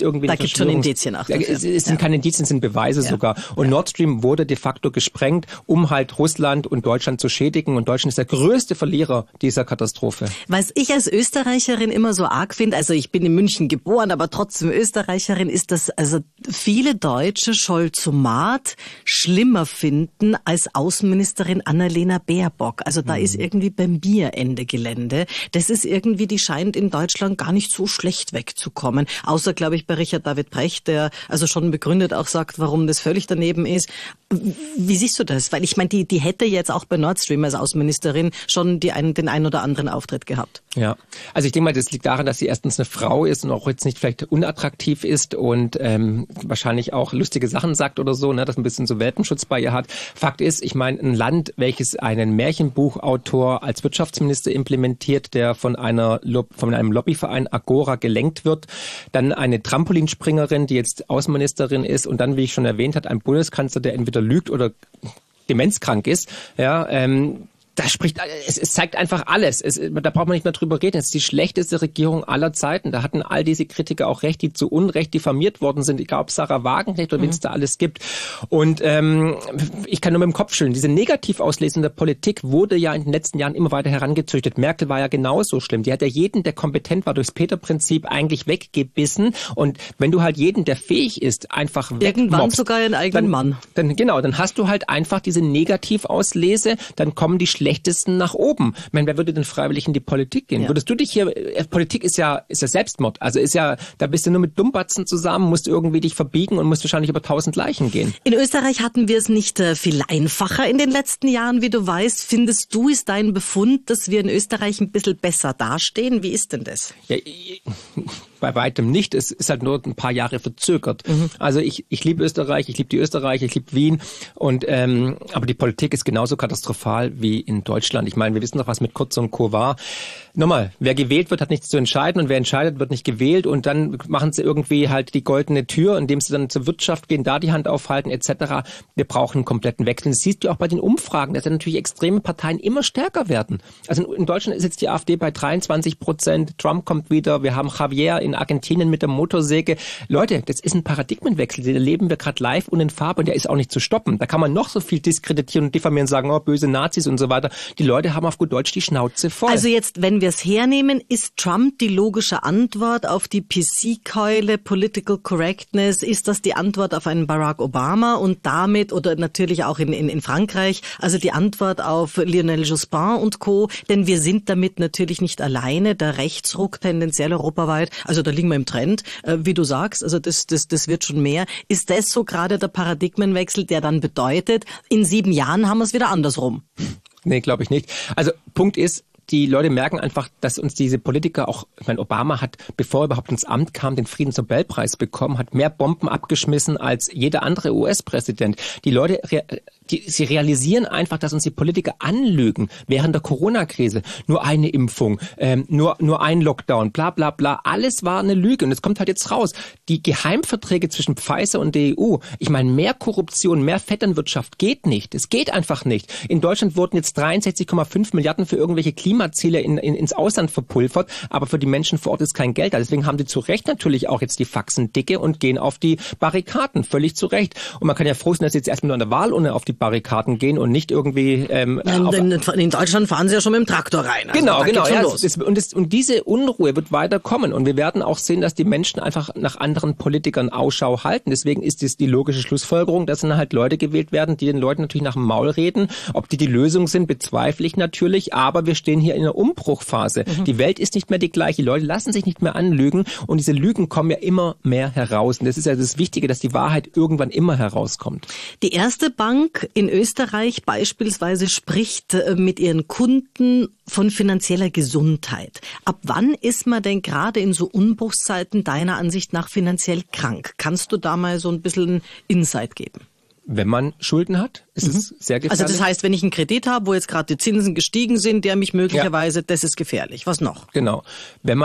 irgendwie... Da gibt es schon Indizien auch. Ja, es, es sind ja. keine Indizien, es sind Beweise ja. sogar. Und ja. Nord Stream wurde de facto gesprengt, um halt Russland und Deutschland zu schädigen. Und Deutschland ist der größte Verlierer dieser Katastrophe. Was ich als Österreicherin immer so arg finde, also ich bin in München geboren, aber trotzdem Österreicherin, ist, dass also viele Deutsche Scholzomat schlimmer finden als Außenministerin Annalena Baerbock. Also da hm. ist irgendwie bei mir Ende Gelände. Das ist irgendwie, die scheint in Deutschland gar nicht so schlecht wegzukommen. Außer, glaube ich, bei Richard David Precht, der also schon begründet auch sagt, warum das völlig daneben ist. Wie siehst du das? Weil ich meine, die, die hätte jetzt auch bei Nord Stream als Außenministerin schon die einen, den einen oder anderen Auftritt gehabt. Ja, also ich denke mal, das liegt daran, dass sie erstens eine Frau ist und auch jetzt nicht vielleicht unattraktiv ist und ähm, wahrscheinlich auch lustige Sachen sagt oder so, ne, dass ein bisschen so Welpenschutz bei ihr hat. Fakt ist, ich meine, ein Land, welches einen Märchenbuchautor als Wirtschaftsminister implementiert, der von einer von einem Lobbyverein Agora gelenkt wird, dann eine Trampolinspringerin, die jetzt Außenministerin ist und dann, wie ich schon erwähnt habe, ein Bundeskanzler, der entweder lügt oder demenzkrank ist, ja, ähm, das spricht, es, es zeigt einfach alles. Es, da braucht man nicht mehr drüber reden. Es ist die schlechteste Regierung aller Zeiten. Da hatten all diese Kritiker auch recht, die zu Unrecht diffamiert worden sind. Egal ob Sarah Wagenknecht oder mhm. wen es da alles gibt. Und ähm, ich kann nur mit dem Kopf schütteln. Diese Negativauslesung der Politik wurde ja in den letzten Jahren immer weiter herangezüchtet. Merkel war ja genauso schlimm. Die hat ja jeden, der kompetent war, durchs Peter-Prinzip eigentlich weggebissen. Und wenn du halt jeden, der fähig ist, einfach irgendwann wegmobst, sogar einen eigenen dann, Mann. Dann, genau, dann hast du halt einfach diese Negativauslese. Dann kommen die schlechtesten nach oben. Ich meine, wer würde denn freiwillig in die Politik gehen? Ja. Würdest du dich hier, Politik ist ja, ist ja Selbstmord. Also ist ja, da bist du nur mit Dummbatzen zusammen, musst irgendwie dich verbiegen und musst wahrscheinlich über tausend Leichen gehen. In Österreich hatten wir es nicht äh, viel einfacher in den letzten Jahren, wie du weißt. Findest du, ist dein Befund, dass wir in Österreich ein bisschen besser dastehen? Wie ist denn das? Ja, ich, bei weitem nicht. Es ist halt nur ein paar Jahre verzögert. Mhm. Also ich, ich liebe Österreich, ich liebe die Österreicher, ich liebe Wien. Und ähm, aber die Politik ist genauso katastrophal wie in Deutschland. Ich meine, wir wissen doch, was mit Kurz und Co. war. Nochmal, wer gewählt wird, hat nichts zu entscheiden und wer entscheidet, wird nicht gewählt und dann machen sie irgendwie halt die goldene Tür, indem sie dann zur Wirtschaft gehen, da die Hand aufhalten et cetera. Wir brauchen einen kompletten Wechsel. Das siehst du auch bei den Umfragen, dass ja natürlich extreme Parteien immer stärker werden. Also in Deutschland ist jetzt die AfD bei dreiundzwanzig Prozent, Trump kommt wieder, wir haben Javier in Argentinien mit der Motorsäge. Leute, das ist ein Paradigmenwechsel, den erleben wir gerade live und in Farbe und der ist auch nicht zu stoppen. Da kann man noch so viel diskreditieren und diffamieren und sagen, oh, böse Nazis und so weiter. Die Leute haben auf gut Deutsch die Schnauze voll. Also jetzt, wenn wir es hernehmen, ist Trump die logische Antwort auf die P C-Keule, Political Correctness? Ist das die Antwort auf einen Barack Obama und damit, oder natürlich auch in, in, in Frankreich, also die Antwort auf Lionel Jospin und Co.? Denn wir sind damit natürlich nicht alleine. Der Rechtsruck tendenziell europaweit, also da liegen wir im Trend, äh, wie du sagst, also das, das, das wird schon mehr. Ist das so gerade der Paradigmenwechsel, der dann bedeutet, in sieben Jahren haben wir es wieder andersrum? Nee, glaube ich nicht. Also Punkt ist, die Leute merken einfach, dass uns diese Politiker auch, ich meine, Obama hat, bevor er überhaupt ins Amt kam, den Friedensnobelpreis bekommen, hat mehr Bomben abgeschmissen als jeder andere U S-Präsident. Die Leute, die, sie realisieren einfach, dass uns die Politiker anlügen während der Corona-Krise. Nur eine Impfung, ähm, nur, nur ein Lockdown, bla bla bla. Alles war eine Lüge und es kommt halt jetzt raus. Die Geheimverträge zwischen Pfizer und der E U, ich meine, mehr Korruption, mehr Vetternwirtschaft geht nicht. Es geht einfach nicht. In Deutschland wurden jetzt dreiundsechzig Komma fünf Milliarden für irgendwelche Klima Klimaziele in, in, ins Ausland verpulvert, aber für die Menschen vor Ort ist kein Geld da. Deswegen haben die zu Recht natürlich auch jetzt die Faxen dicke und gehen auf die Barrikaden, völlig zu Recht. Und man kann ja froh sein, dass sie jetzt erstmal nur an der Wahlurne auf die Barrikaden gehen und nicht irgendwie... Ähm, in, in, in Deutschland fahren sie ja schon mit dem Traktor rein. Also genau, genau. Ja, das, das, und, das, und diese Unruhe wird weiter kommen und wir werden auch sehen, dass die Menschen einfach nach anderen Politikern Ausschau halten. Deswegen ist das die logische Schlussfolgerung, dass dann halt Leute gewählt werden, die den Leuten natürlich nach dem Maul reden. Ob die die Lösung sind, bezweifle ich natürlich, aber wir stehen hier in einer Umbruchphase. Mhm. Die Welt ist nicht mehr die gleiche. Die Leute lassen sich nicht mehr anlügen und diese Lügen kommen ja immer mehr heraus. Und das ist ja das Wichtige, dass die Wahrheit irgendwann immer herauskommt. Die Erste Bank in Österreich beispielsweise spricht mit ihren Kunden von finanzieller Gesundheit. Ab wann ist man denn gerade in so Umbruchszeiten deiner Ansicht nach finanziell krank? Kannst du da mal so ein bisschen Insight geben? Wenn man Schulden hat, ist mhm. es sehr gefährlich. Also das heißt, wenn ich einen Kredit habe, wo jetzt gerade die Zinsen gestiegen sind, der mich möglicherweise, ja. das ist gefährlich. Was noch? Genau. Wenn man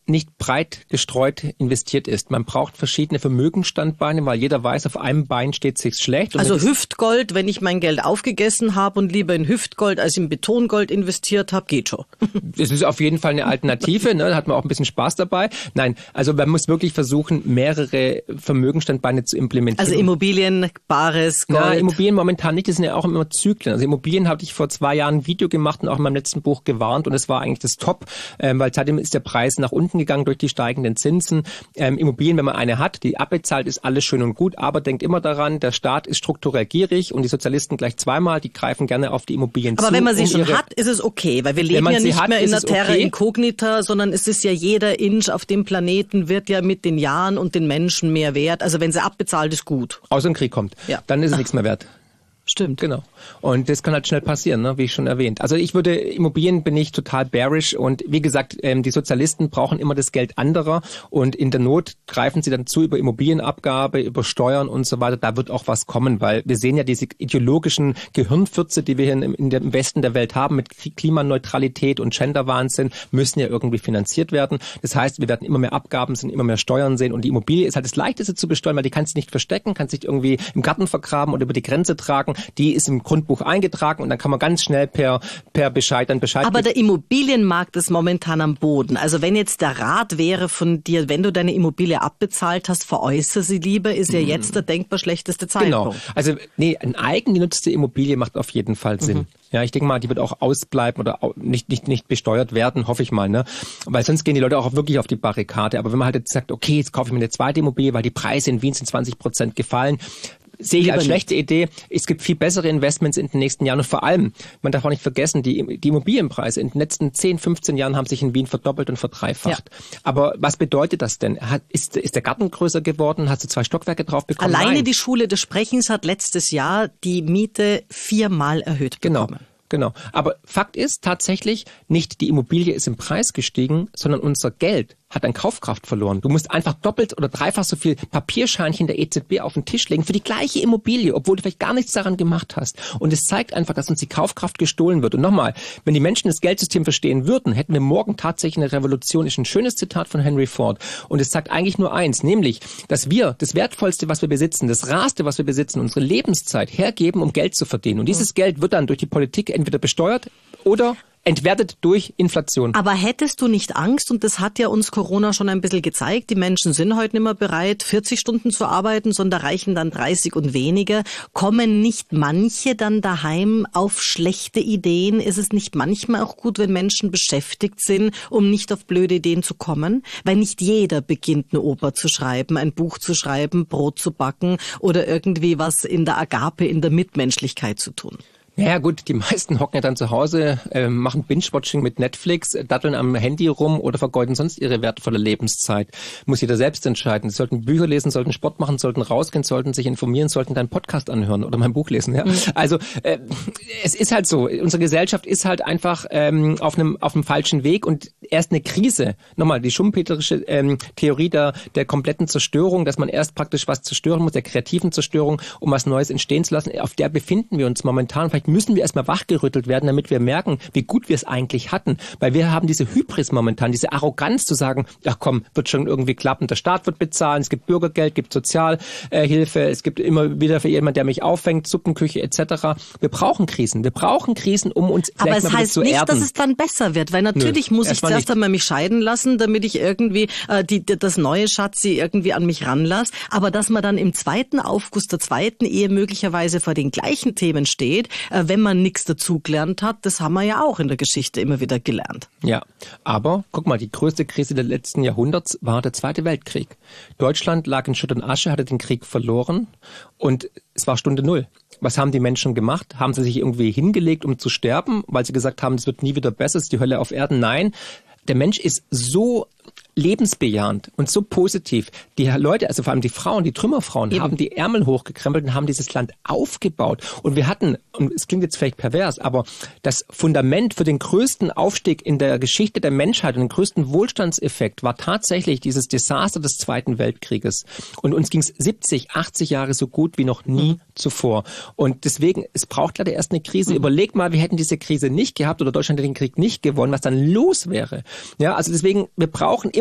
nicht breit gestreut investiert ist. Man braucht verschiedene Vermögensstandbeine, weil jeder weiß, auf einem Bein steht sich's schlecht. Und also Hüftgold, wenn ich mein Geld aufgegessen habe und lieber in Hüftgold als in Betongold investiert habe, geht schon. Das ist auf jeden Fall eine Alternative, ne? Da hat man auch ein bisschen Spaß dabei. Nein, also man muss wirklich versuchen, mehrere Vermögensstandbeine zu implementieren. Also Immobilien, Bares, Gold. Na, Immobilien momentan nicht, das sind ja auch immer Zyklen. Also Immobilien habe ich vor zwei Jahren ein Video gemacht und auch in meinem letzten Buch gewarnt und es war eigentlich das Top, ähm, weil seitdem ist der Preis nach unten gegangen durch die steigenden Zinsen. Ähm, Immobilien, wenn man eine hat, die abbezahlt, ist alles schön und gut, aber denkt immer daran, der Staat ist strukturell gierig und die Sozialisten gleich zweimal, die greifen gerne auf die Immobilien aber zu. Aber wenn man sie um schon hat, ist es okay, weil wir leben ja nicht hat, mehr in der Terra okay. Incognita, sondern es ist ja jeder Inch auf dem Planeten wird ja mit den Jahren und den Menschen mehr wert. Also wenn sie abbezahlt, ist gut. Außer ein Krieg kommt, ja. Dann ist es nichts mehr wert. Stimmt. Genau. Und das kann halt schnell passieren, ne? Wie ich schon erwähnt. Also ich würde, Immobilien bin ich total bearish und wie gesagt, ähm, die Sozialisten brauchen immer das Geld anderer und in der Not greifen sie dann zu über Immobilienabgabe, über Steuern und so weiter. Da wird auch was kommen, weil wir sehen ja diese ideologischen Gehirnfürze, die wir hier in, in der, im Westen der Welt haben mit Klimaneutralität und Genderwahnsinn, müssen ja irgendwie finanziert werden. Das heißt, wir werden immer mehr Abgaben sehen, immer mehr Steuern sehen und die Immobilie ist halt das Leichteste zu besteuern, weil die kannst du nicht verstecken, kannst nicht irgendwie im Garten vergraben oder über die Grenze tragen. Die ist im Grundbuch eingetragen und dann kann man ganz schnell per per Bescheid dann Bescheid. Aber der Immobilienmarkt ist momentan am Boden. Also wenn jetzt der Rat wäre von dir, wenn du deine Immobilie abbezahlt hast, veräußere sie lieber, ist ja jetzt der denkbar schlechteste Zeitpunkt. Genau. Also nee, eine eigengenutzte Immobilie macht auf jeden Fall Sinn. Mhm. Ja, ich denke mal, die wird auch ausbleiben oder nicht nicht nicht besteuert werden, hoffe ich mal, ne? Weil sonst gehen die Leute auch wirklich auf die Barrikade. Aber wenn man halt jetzt sagt, okay, jetzt kaufe ich mir eine zweite Immobilie, weil die Preise in Wien sind zwanzig Prozent gefallen, sehe ich als schlechte Idee. Es gibt viel bessere Investments in den nächsten Jahren und vor allem, man darf auch nicht vergessen, die, die Immobilienpreise in den letzten zehn, fünfzehn Jahren haben sich in Wien verdoppelt und verdreifacht. Ja. Aber was bedeutet das denn? Hat, ist, ist der Garten größer geworden? Hast du zwei Stockwerke drauf bekommen? Alleine Nein. Die Schule des Sprechens hat letztes Jahr die Miete viermal erhöht bekommen. Genau. Genau. Aber Fakt ist tatsächlich, nicht die Immobilie ist im Preis gestiegen, sondern unser Geld hat an Kaufkraft verloren. Du musst einfach doppelt oder dreifach so viel Papierscheinchen der E Z B auf den Tisch legen für die gleiche Immobilie, obwohl du vielleicht gar nichts daran gemacht hast. Und es zeigt einfach, dass uns die Kaufkraft gestohlen wird. Und nochmal, wenn die Menschen das Geldsystem verstehen würden, hätten wir morgen tatsächlich eine Revolution. Ist ein schönes Zitat von Henry Ford. Und es sagt eigentlich nur eins, nämlich, dass wir das Wertvollste, was wir besitzen, das Rarste, was wir besitzen, unsere Lebenszeit hergeben, um Geld zu verdienen. Und dieses Geld wird dann durch die Politik entweder besteuert oder entwertet durch Inflation. Aber hättest du nicht Angst, und das hat ja uns Corona schon ein bisschen gezeigt, die Menschen sind heute nicht mehr bereit, vierzig Stunden zu arbeiten, sondern reichen dann dreißig und weniger. Kommen nicht manche dann daheim auf schlechte Ideen? Ist es nicht manchmal auch gut, wenn Menschen beschäftigt sind, um nicht auf blöde Ideen zu kommen? Weil nicht jeder beginnt, eine Oper zu schreiben, ein Buch zu schreiben, Brot zu backen oder irgendwie was in der Agape, in der Mitmenschlichkeit zu tun. Naja gut, die meisten hocken ja dann zu Hause, äh, machen Binge-Watching mit Netflix, datteln am Handy rum oder vergeuden sonst ihre wertvolle Lebenszeit. Muss jeder selbst entscheiden. Sie sollten Bücher lesen, sollten Sport machen, sollten rausgehen, sollten sich informieren, sollten deinen Podcast anhören oder mein Buch lesen. Ja? Mhm. Also äh, es ist halt so, unsere Gesellschaft ist halt einfach ähm, auf einem auf einem falschen Weg und erst eine Krise, nochmal die schumpeterische ähm, Theorie der, der kompletten Zerstörung, dass man erst praktisch was zerstören muss, der kreativen Zerstörung, um was Neues entstehen zu lassen, auf der befinden wir uns momentan. Vielleicht müssen wir erstmal wachgerüttelt werden, damit wir merken, wie gut wir es eigentlich hatten. Weil wir haben diese Hybris momentan, diese Arroganz zu sagen, ach komm, wird schon irgendwie klappen, der Staat wird bezahlen, es gibt Bürgergeld, es gibt Sozialhilfe, es gibt immer wieder für jemanden, der mich auffängt, Suppenküche et cetera. Wir brauchen Krisen, wir brauchen Krisen, um uns vielleicht mal wieder zu erden. Aber es heißt nicht, dass es dann besser wird, weil natürlich Nö, muss ich zuerst einmal mich scheiden lassen, damit ich irgendwie äh, die, das neue Schatzi irgendwie an mich ranlasse. Aber dass man dann im zweiten Aufguss der zweiten Ehe möglicherweise vor den gleichen Themen steht, äh, wenn man nichts dazugelernt hat, das haben wir ja auch in der Geschichte immer wieder gelernt. Ja, aber guck mal, die größte Krise des letzten Jahrhunderts war der Zweite Weltkrieg. Deutschland lag in Schutt und Asche, hatte den Krieg verloren und es war Stunde Null. Was haben die Menschen gemacht? Haben sie sich irgendwie hingelegt, um zu sterben, weil sie gesagt haben, es wird nie wieder besser, es ist die Hölle auf Erden? Nein, der Mensch ist so lebensbejahend und so positiv. Die Leute, also vor allem die Frauen, die Trümmerfrauen, Eben. haben die Ärmel hochgekrempelt und haben dieses Land aufgebaut. Und wir hatten, und es klingt jetzt vielleicht pervers, aber das Fundament für den größten Aufstieg in der Geschichte der Menschheit und den größten Wohlstandseffekt war tatsächlich dieses Desaster des Zweiten Weltkrieges. Und uns ging es siebzig, achtzig Jahre so gut wie noch nie mhm. zuvor. Und deswegen, es braucht leider erst eine Krise. Mhm. Überleg mal, wir hätten diese Krise nicht gehabt oder Deutschland hätte den Krieg nicht gewonnen, was dann los wäre. Ja, also deswegen, wir brauchen immer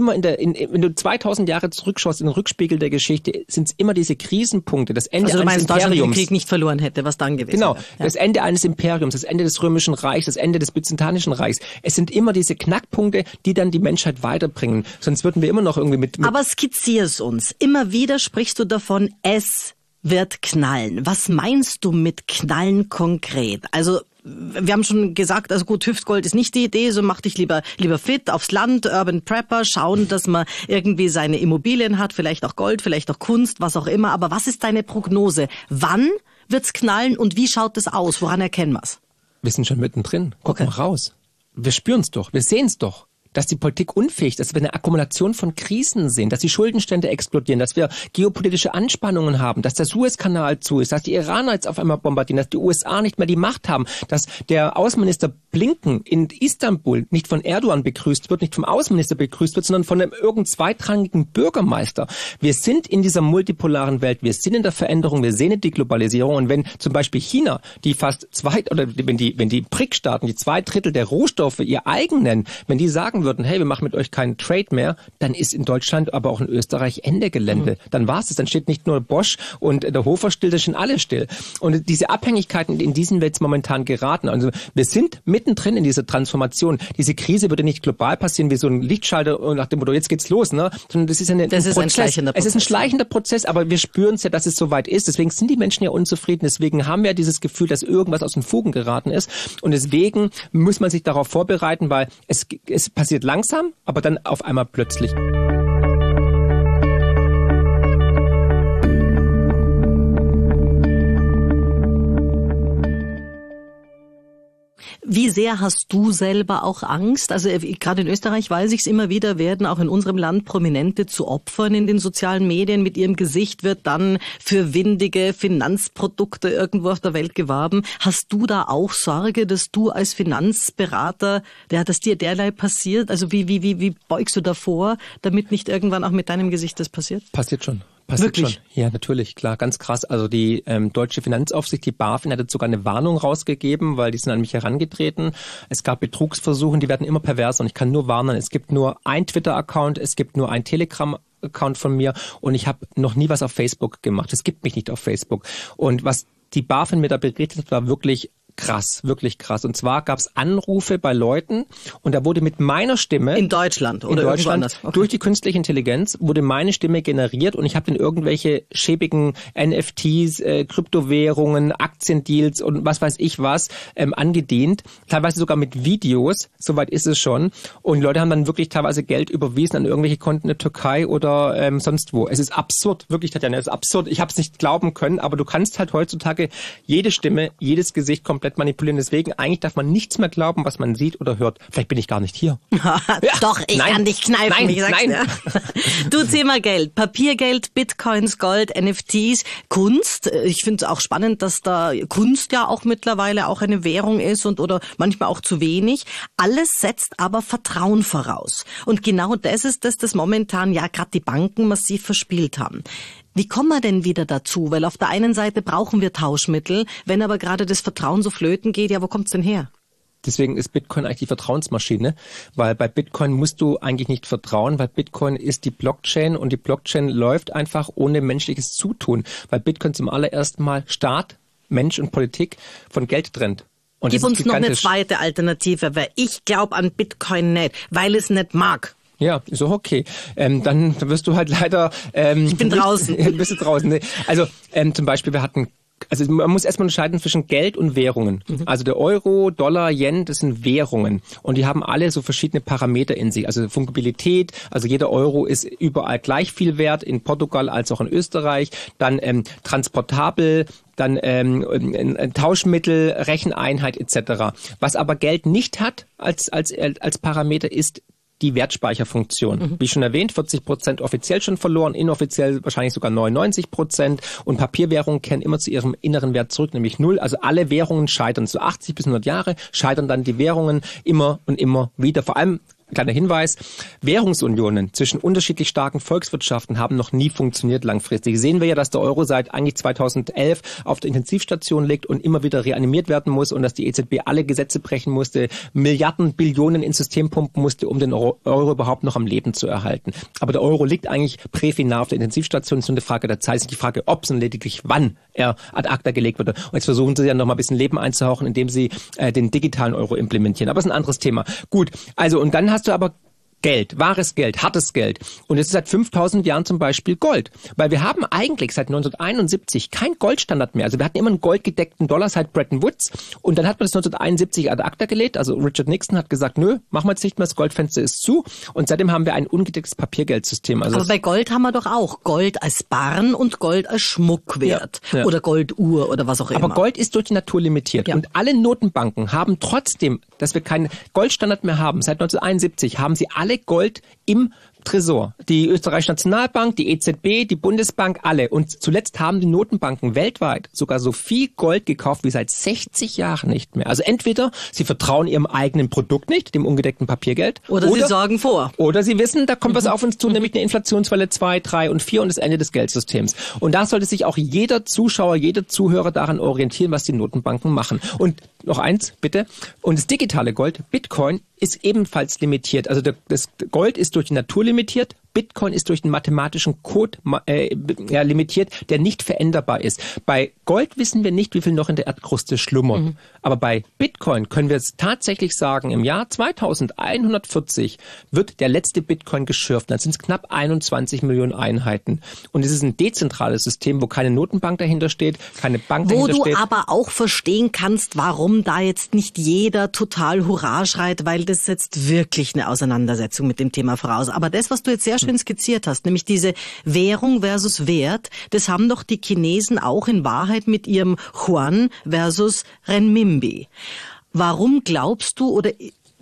immer in der, in, wenn du zweitausend Jahre zurückschaust in den Rückspiegel der Geschichte, sind es immer diese Krisenpunkte, das Ende also du eines meinst, Imperiums. Deutschland den Krieg nicht verloren hätte, was dann gewesen Genau, wäre. ja. Das Ende eines Imperiums, das Ende des Römischen Reichs, das Ende des Byzantinischen Reichs. Es sind immer diese Knackpunkte, die dann die Menschheit weiterbringen. Sonst würden wir immer noch irgendwie mit... mit Aber skizzier es uns. Immer wieder sprichst du davon, es wird knallen. Was meinst du mit knallen konkret? Also wir haben schon gesagt, also gut, Hüftgold ist nicht die Idee, so mach dich lieber lieber fit aufs Land, Urban Prepper, schauen, dass man irgendwie seine Immobilien hat, vielleicht auch Gold, vielleicht auch Kunst, was auch immer. Aber was ist deine Prognose? Wann wird's knallen und wie schaut es aus? Woran erkennen wir's? Wir sind schon mittendrin. Guck okay. mal raus. Wir spüren's doch, wir sehen's doch. Dass die Politik unfähig ist, dass wir eine Akkumulation von Krisen sehen, dass die Schuldenstände explodieren, dass wir geopolitische Anspannungen haben, dass der Suezkanal zu ist, dass die Iraner jetzt auf einmal bombardieren, dass die U S A nicht mehr die Macht haben, dass der Außenminister Blinken in Istanbul nicht von Erdogan begrüßt wird, nicht vom Außenminister begrüßt wird, sondern von einem irgend zweitrangigen Bürgermeister. Wir sind in dieser multipolaren Welt, wir sind in der Veränderung, wir sehen die Globalisierung und wenn zum Beispiel China, die fast zwei, oder wenn die, wenn die B R I C-Staaten, die zwei Drittel der Rohstoffe ihr eigen nennen, wenn die sagen würden, hey, wir machen mit euch keinen Trade mehr, dann ist in Deutschland, aber auch in Österreich Ende Gelände. Mhm. Dann war's es. Dann steht nicht nur Bosch und der Hofer still, da stehen alle still. Und diese Abhängigkeiten, in diesen wir jetzt momentan geraten. Also wir sind mittendrin in dieser Transformation. Diese Krise würde nicht global passieren wie so ein Lichtschalter nach dem Motto, jetzt geht's los, ne? Sondern das ist eine, das ein ist Prozess. ein schleichender Prozess. Es ist ein schleichender Prozess, aber wir spüren es ja, dass es soweit ist. Deswegen sind die Menschen ja unzufrieden. Deswegen haben wir dieses Gefühl, dass irgendwas aus den Fugen geraten ist. Und deswegen muss man sich darauf vorbereiten, weil es, es passiert langsam, aber dann auf einmal plötzlich. Wie sehr hast du selber auch Angst? Also gerade in Österreich weiß ich es immer wieder, werden auch in unserem Land Prominente zu Opfern in den sozialen Medien. Mit ihrem Gesicht wird dann für windige Finanzprodukte irgendwo auf der Welt geworben. Hast du da auch Sorge, dass du als Finanzberater, ja, dass dir derlei passiert? Also wie, wie, wie, wie beugst du davor, damit nicht irgendwann auch mit deinem Gesicht das passiert? Passiert schon. Passiert Wirklich? Schon. Ja, natürlich, klar, ganz krass. Also die ähm, deutsche Finanzaufsicht, die BaFin, hat jetzt sogar eine Warnung rausgegeben, weil die sind an mich herangetreten. Es gab Betrugsversuche, die werden immer perverser und ich kann nur warnen. Es gibt nur ein Twitter-Account, es gibt nur ein Telegram-Account von mir und ich habe noch nie was auf Facebook gemacht. Es gibt mich nicht auf Facebook. Und was die BaFin mir da berichtet hat, war wirklich krass, wirklich krass. Und zwar gab es Anrufe bei Leuten und da wurde mit meiner Stimme... In Deutschland oder in Deutschland, okay. Durch die künstliche Intelligenz wurde meine Stimme generiert und ich habe dann irgendwelche schäbigen N F Ts, äh, Kryptowährungen, Aktiendeals und was weiß ich was ähm, angedient. Teilweise sogar mit Videos, soweit ist es schon. Und die Leute haben dann wirklich teilweise Geld überwiesen an irgendwelche Konten in der Türkei oder ähm, sonst wo. Es ist absurd, wirklich, Tatjana, es ist absurd. Ich habe es nicht glauben können, aber du kannst halt heutzutage jede Stimme, jedes Gesicht komplett manipulieren. Deswegen eigentlich darf man nichts mehr glauben, was man sieht oder hört. Vielleicht bin ich gar nicht hier. Ja, doch, ich nein, kann dich kneifen. Nein, ich sag's nein. Dir. Du, Thema Geld, Papiergeld, Bitcoins, Gold, N F Ts, Kunst. Ich finde es auch spannend, dass da Kunst ja auch mittlerweile auch eine Währung ist und oder manchmal auch zu wenig. Alles setzt aber Vertrauen voraus. Und genau das ist das, das momentan ja gerade die Banken massiv verspielt haben. Wie kommen wir denn wieder dazu? Weil auf der einen Seite brauchen wir Tauschmittel, wenn aber gerade das Vertrauen so flöten geht, ja, wo kommt's denn her? Deswegen ist Bitcoin eigentlich die Vertrauensmaschine, weil bei Bitcoin musst du eigentlich nicht vertrauen, weil Bitcoin ist die Blockchain und die Blockchain läuft einfach ohne menschliches Zutun, weil Bitcoin zum allerersten Mal Staat, Mensch und Politik von Geld trennt. Und Gib uns noch eine zweite Alternative, weil ich glaube an Bitcoin nicht, weil es nicht mag. Ja, ist auch okay. Ähm, dann wirst du halt leider... Ähm, ich bin draußen. Nicht, bist du draußen. Nee. Also ähm, zum Beispiel, wir hatten... Also man muss erstmal unterscheiden zwischen Geld und Währungen. Mhm. Also der Euro, Dollar, Yen, das sind Währungen. Und die haben alle so verschiedene Parameter in sich. Also Fungibilität, also jeder Euro ist überall gleich viel wert, in Portugal als auch in Österreich. Dann ähm, transportabel, dann ähm, ein Tauschmittel, Recheneinheit et cetera. Was aber Geld nicht hat als, als, als Parameter ist die Wertspeicherfunktion. Mhm. Wie schon erwähnt, vierzig Prozent offiziell schon verloren, inoffiziell wahrscheinlich sogar neunundneunzig Prozent. Und Papierwährungen kehren immer zu ihrem inneren Wert zurück, nämlich null. Also alle Währungen scheitern. So achtzig bis hundert Jahre scheitern dann die Währungen immer und immer wieder. Vor allem kleiner Hinweis, Währungsunionen zwischen unterschiedlich starken Volkswirtschaften haben noch nie funktioniert langfristig. Sehen wir ja, dass der Euro seit eigentlich zweitausendelf auf der Intensivstation liegt und immer wieder reanimiert werden muss und dass die E Z B alle Gesetze brechen musste, Milliarden, Billionen ins System pumpen musste, um den Euro, Euro überhaupt noch am Leben zu erhalten. Aber der Euro liegt eigentlich präfinal auf der Intensivstation. Es ist nur eine Frage der Zeit, es ist die Frage, ob, sondern lediglich wann er ad acta gelegt wird. Und jetzt versuchen sie ja noch mal ein bisschen Leben einzuhauchen, indem sie äh, den digitalen Euro implementieren. Aber das ist ein anderes Thema. Gut, also und dann hast du aber Geld, wahres Geld, hartes Geld. Und es ist seit fünftausend Jahren zum Beispiel Gold. Weil wir haben eigentlich seit neunzehnhunderteinundsiebzig kein Goldstandard mehr. Also wir hatten immer einen goldgedeckten Dollar seit Bretton Woods. Und dann hat man das neunzehnhunderteinundsiebzig ad acta gelegt. Also Richard Nixon hat gesagt, nö, machen wir jetzt nicht mehr, das Goldfenster ist zu. Und seitdem haben wir ein ungedecktes Papiergeldsystem. Also aber bei Gold haben wir doch auch Gold als Barren und Gold als Schmuckwert. Ja, ja. Oder Golduhr oder was auch immer. Aber Gold ist durch die Natur limitiert. Ja. Und alle Notenbanken haben trotzdem, dass wir keinen Goldstandard mehr haben, seit neunzehnhunderteinundsiebzig haben sie alle Gold im Tresor. Die Österreichische Nationalbank, die E Z B, die Bundesbank, alle. Und zuletzt haben die Notenbanken weltweit sogar so viel Gold gekauft wie seit sechzig Jahren nicht mehr. Also entweder sie vertrauen ihrem eigenen Produkt nicht, dem ungedeckten Papiergeld. Oder, oder sie sorgen vor. Oder sie wissen, da kommt was auf uns zu, nämlich eine Inflationswelle zwei, drei und vier und das Ende des Geldsystems. Und da sollte sich auch jeder Zuschauer, jeder Zuhörer daran orientieren, was die Notenbanken machen. Und noch eins, bitte. Und das digitale Gold, Bitcoin, ist ebenfalls limitiert. Also das Gold ist durch die Natur limitiert. Bitcoin ist durch den mathematischen Code äh, ja, limitiert, der nicht veränderbar ist. Bei Gold wissen wir nicht, wie viel noch in der Erdkruste schlummert. Mhm. Aber bei Bitcoin können wir es tatsächlich sagen, im Jahr zweitausendeinhundertvierzig wird der letzte Bitcoin geschürft. Dann sind es knapp einundzwanzig Millionen Einheiten. Und es ist ein dezentrales System, wo keine Notenbank dahinter steht, keine Bank wo dahinter steht. Wo du aber auch verstehen kannst, warum da jetzt nicht jeder total Hurra schreit, weil das setzt wirklich eine Auseinandersetzung mit dem Thema voraus. Aber das, was du jetzt sehr schön skizziert hast, nämlich diese Währung versus Wert, das haben doch die Chinesen auch in Wahrheit mit ihrem Yuan versus Renminbi. Warum glaubst du oder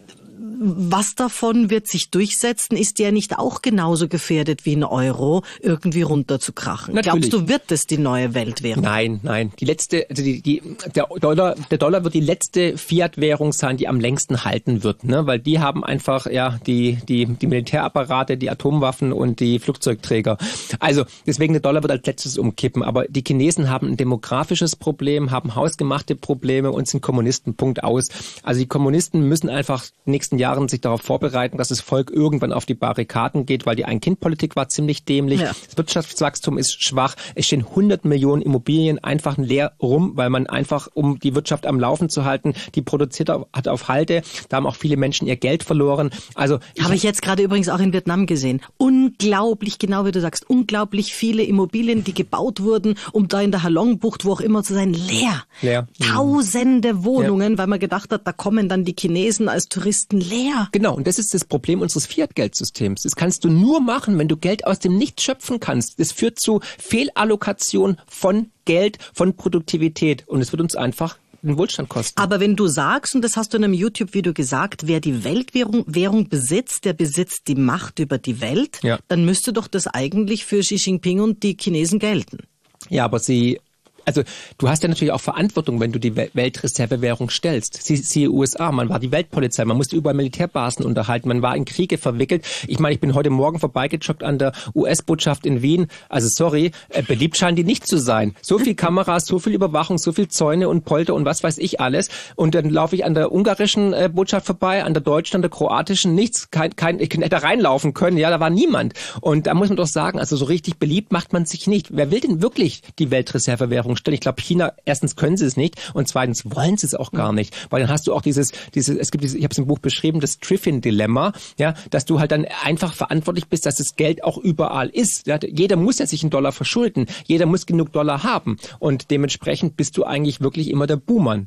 was davon wird sich durchsetzen? Ist der nicht auch genauso gefährdet wie ein Euro, irgendwie runterzukrachen? Natürlich. Glaubst du, wird es die neue Weltwährung? Nein, nein. Die letzte, also die, die, der Dollar, der Dollar wird die letzte Fiat-Währung sein, die am längsten halten wird, ne? Weil die haben einfach, ja, die, die, die Militärapparate, die Atomwaffen und die Flugzeugträger. Also, deswegen der Dollar wird als letztes umkippen. Aber die Chinesen haben ein demografisches Problem, haben hausgemachte Probleme und sind Kommunisten, Punkt aus. Also die Kommunisten müssen einfach nächsten Jahren sich darauf vorbereiten, dass das Volk irgendwann auf die Barrikaden geht, weil die Ein-Kind-Politik war ziemlich dämlich. Ja. Das Wirtschaftswachstum ist schwach. Es stehen hundert Millionen Immobilien einfach leer rum, weil man einfach, um die Wirtschaft am Laufen zu halten, die produziert hat auf Halde. Da haben auch viele Menschen ihr Geld verloren. Also habe ich jetzt gerade übrigens auch in Vietnam gesehen. Unglaublich, genau wie du sagst, unglaublich viele Immobilien, die gebaut wurden, um da in der Halongbucht, wo auch immer zu sein, leer. Leer. Tausende Wohnungen, ja. weil man gedacht hat, da kommen dann die Chinesen als Touristen leer. Genau, und das ist das Problem unseres Fiat-Geldsystems. Das kannst du nur machen, wenn du Geld aus dem Nichts schöpfen kannst. Das führt zu Fehlallokation von Geld, von Produktivität. Und es wird uns einfach den Wohlstand kosten. Aber wenn du sagst, und das hast du in einem YouTube-Video gesagt, wer die Weltwährung Währung besitzt, der besitzt die Macht über die Welt, ja. dann müsste doch das eigentlich für Xi Jinping und die Chinesen gelten. Ja, aber sie... Also du hast ja natürlich auch Verantwortung, wenn du die Weltreservewährung stellst. Sie, siehe U S A, man war die Weltpolizei, man musste überall Militärbasen unterhalten, man war in Kriege verwickelt. Ich meine, ich bin heute Morgen vorbeigejoggt an der U S-Botschaft in Wien. Also sorry, äh, beliebt scheinen die nicht zu sein. So viel Kameras, so viel Überwachung, so viel Zäune und Polter und was weiß ich alles. Und dann laufe ich an der ungarischen äh, Botschaft vorbei, an der deutschen, an der kroatischen, nichts. Kein, kein, ich hätte reinlaufen können, ja, da war niemand. Und da muss man doch sagen, also so richtig beliebt macht man sich nicht. Wer will denn wirklich die Weltreservewährung stellen? Ich glaube, China, erstens können sie es nicht und zweitens wollen sie es auch gar nicht. Weil dann hast du auch dieses, dieses, es gibt dieses, ich habe es im Buch beschrieben, das Triffin-Dilemma, ja, dass du halt dann einfach verantwortlich bist, dass das Geld auch überall ist. Ja, jeder muss ja sich einen Dollar verschulden. Jeder muss genug Dollar haben. Und dementsprechend bist du eigentlich wirklich immer der Buhmann.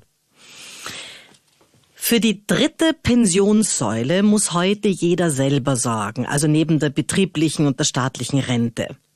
Für die dritte Pensionssäule muss heute jeder selber sorgen, also neben der betrieblichen und der staatlichen Rente.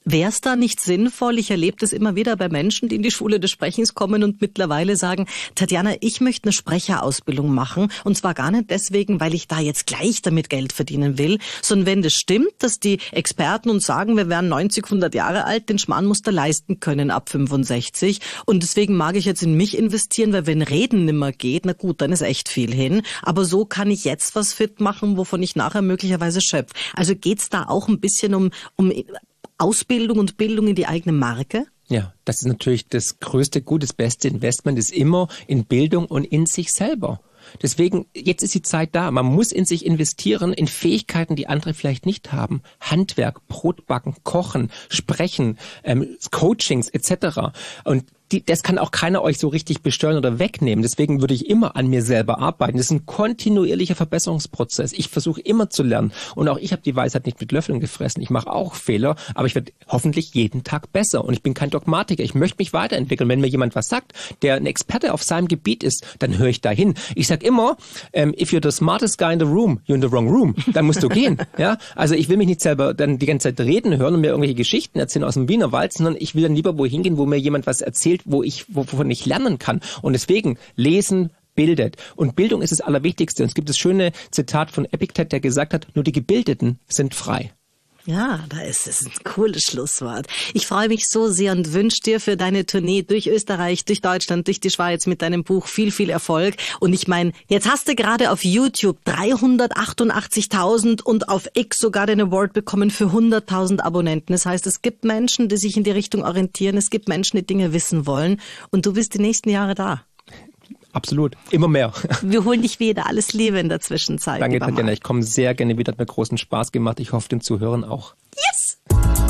Wäre es da nicht sinnvoll, ich erlebe das immer wieder bei Menschen, die in die Schule des Sprechens kommen und mittlerweile sagen, Tatjana, ich möchte eine Sprecherausbildung machen und zwar gar nicht deswegen, weil ich da jetzt gleich damit Geld verdienen will, sondern wenn das stimmt, dass die Experten uns sagen, wir wären neunzig, hundert Jahre alt, den Schmarrn musst du leisten können ab fünfundsechzig und deswegen mag ich jetzt in mich investieren, weil wenn Reden nimmer geht, na gut, dann ist echt viel hin, aber so kann ich jetzt was fit machen, wovon ich nachher möglicherweise schöpfe. Also geht's da auch ein bisschen um, um Ausbildung und Bildung in die eigene Marke? Ja, das ist natürlich das größte, gut, das beste Investment ist immer in Bildung und in sich selber. Deswegen, jetzt ist die Zeit da. Man muss in sich investieren, in Fähigkeiten, die andere vielleicht nicht haben. Handwerk, Brotbacken, Kochen, Sprechen, ähm, Coachings et cetera. Und die, das kann auch keiner euch so richtig besteuern oder wegnehmen. Deswegen würde ich immer an mir selber arbeiten. Das ist ein kontinuierlicher Verbesserungsprozess. Ich versuche immer zu lernen. Und auch ich habe die Weisheit nicht mit Löffeln gefressen. Ich mache auch Fehler, aber ich werde hoffentlich jeden Tag besser. Und ich bin kein Dogmatiker. Ich möchte mich weiterentwickeln. Wenn mir jemand was sagt, der ein Experte auf seinem Gebiet ist, dann höre ich da hin. Ich sage immer, um, if you're the smartest guy in the room, you're in the wrong room. Dann musst du gehen. Ja, also ich will mich nicht selber dann die ganze Zeit reden hören und mir irgendwelche Geschichten erzählen aus dem Wienerwald, sondern ich will dann lieber wohin gehen, wo mir jemand was erzählt, wo ich, wovon ich lernen kann. Und deswegen lesen bildet. Und Bildung ist das Allerwichtigste. Und es gibt das schöne Zitat von Epiktet, der gesagt hat, nur die Gebildeten sind frei. Ja, da ist es ein cooles Schlusswort. Ich freue mich so sehr und wünsche dir für deine Tournee durch Österreich, durch Deutschland, durch die Schweiz mit deinem Buch viel, viel Erfolg. Und ich meine, jetzt hast du gerade auf YouTube dreihundertachtundachtzigtausend und auf X sogar den Award bekommen für hunderttausend Abonnenten. Das heißt, es gibt Menschen, die sich in die Richtung orientieren. Es gibt Menschen, die Dinge wissen wollen. Und du bist die nächsten Jahre da. Absolut. Immer mehr. Wir holen dich wieder. Alles Liebe in der Zwischenzeit. Danke, Tatjana. Ich komme sehr gerne wieder. Hat mir großen Spaß gemacht. Ich hoffe, den Zuhörern auch. Yes!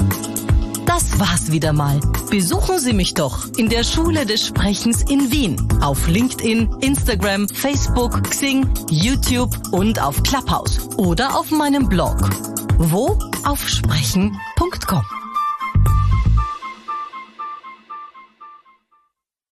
Das war's wieder mal. Besuchen Sie mich doch in der Schule des Sprechens in Wien. Auf LinkedIn, Instagram, Facebook, Xing, YouTube und auf Clubhouse. Oder auf meinem Blog. Wo? Auf sprechen punkt com.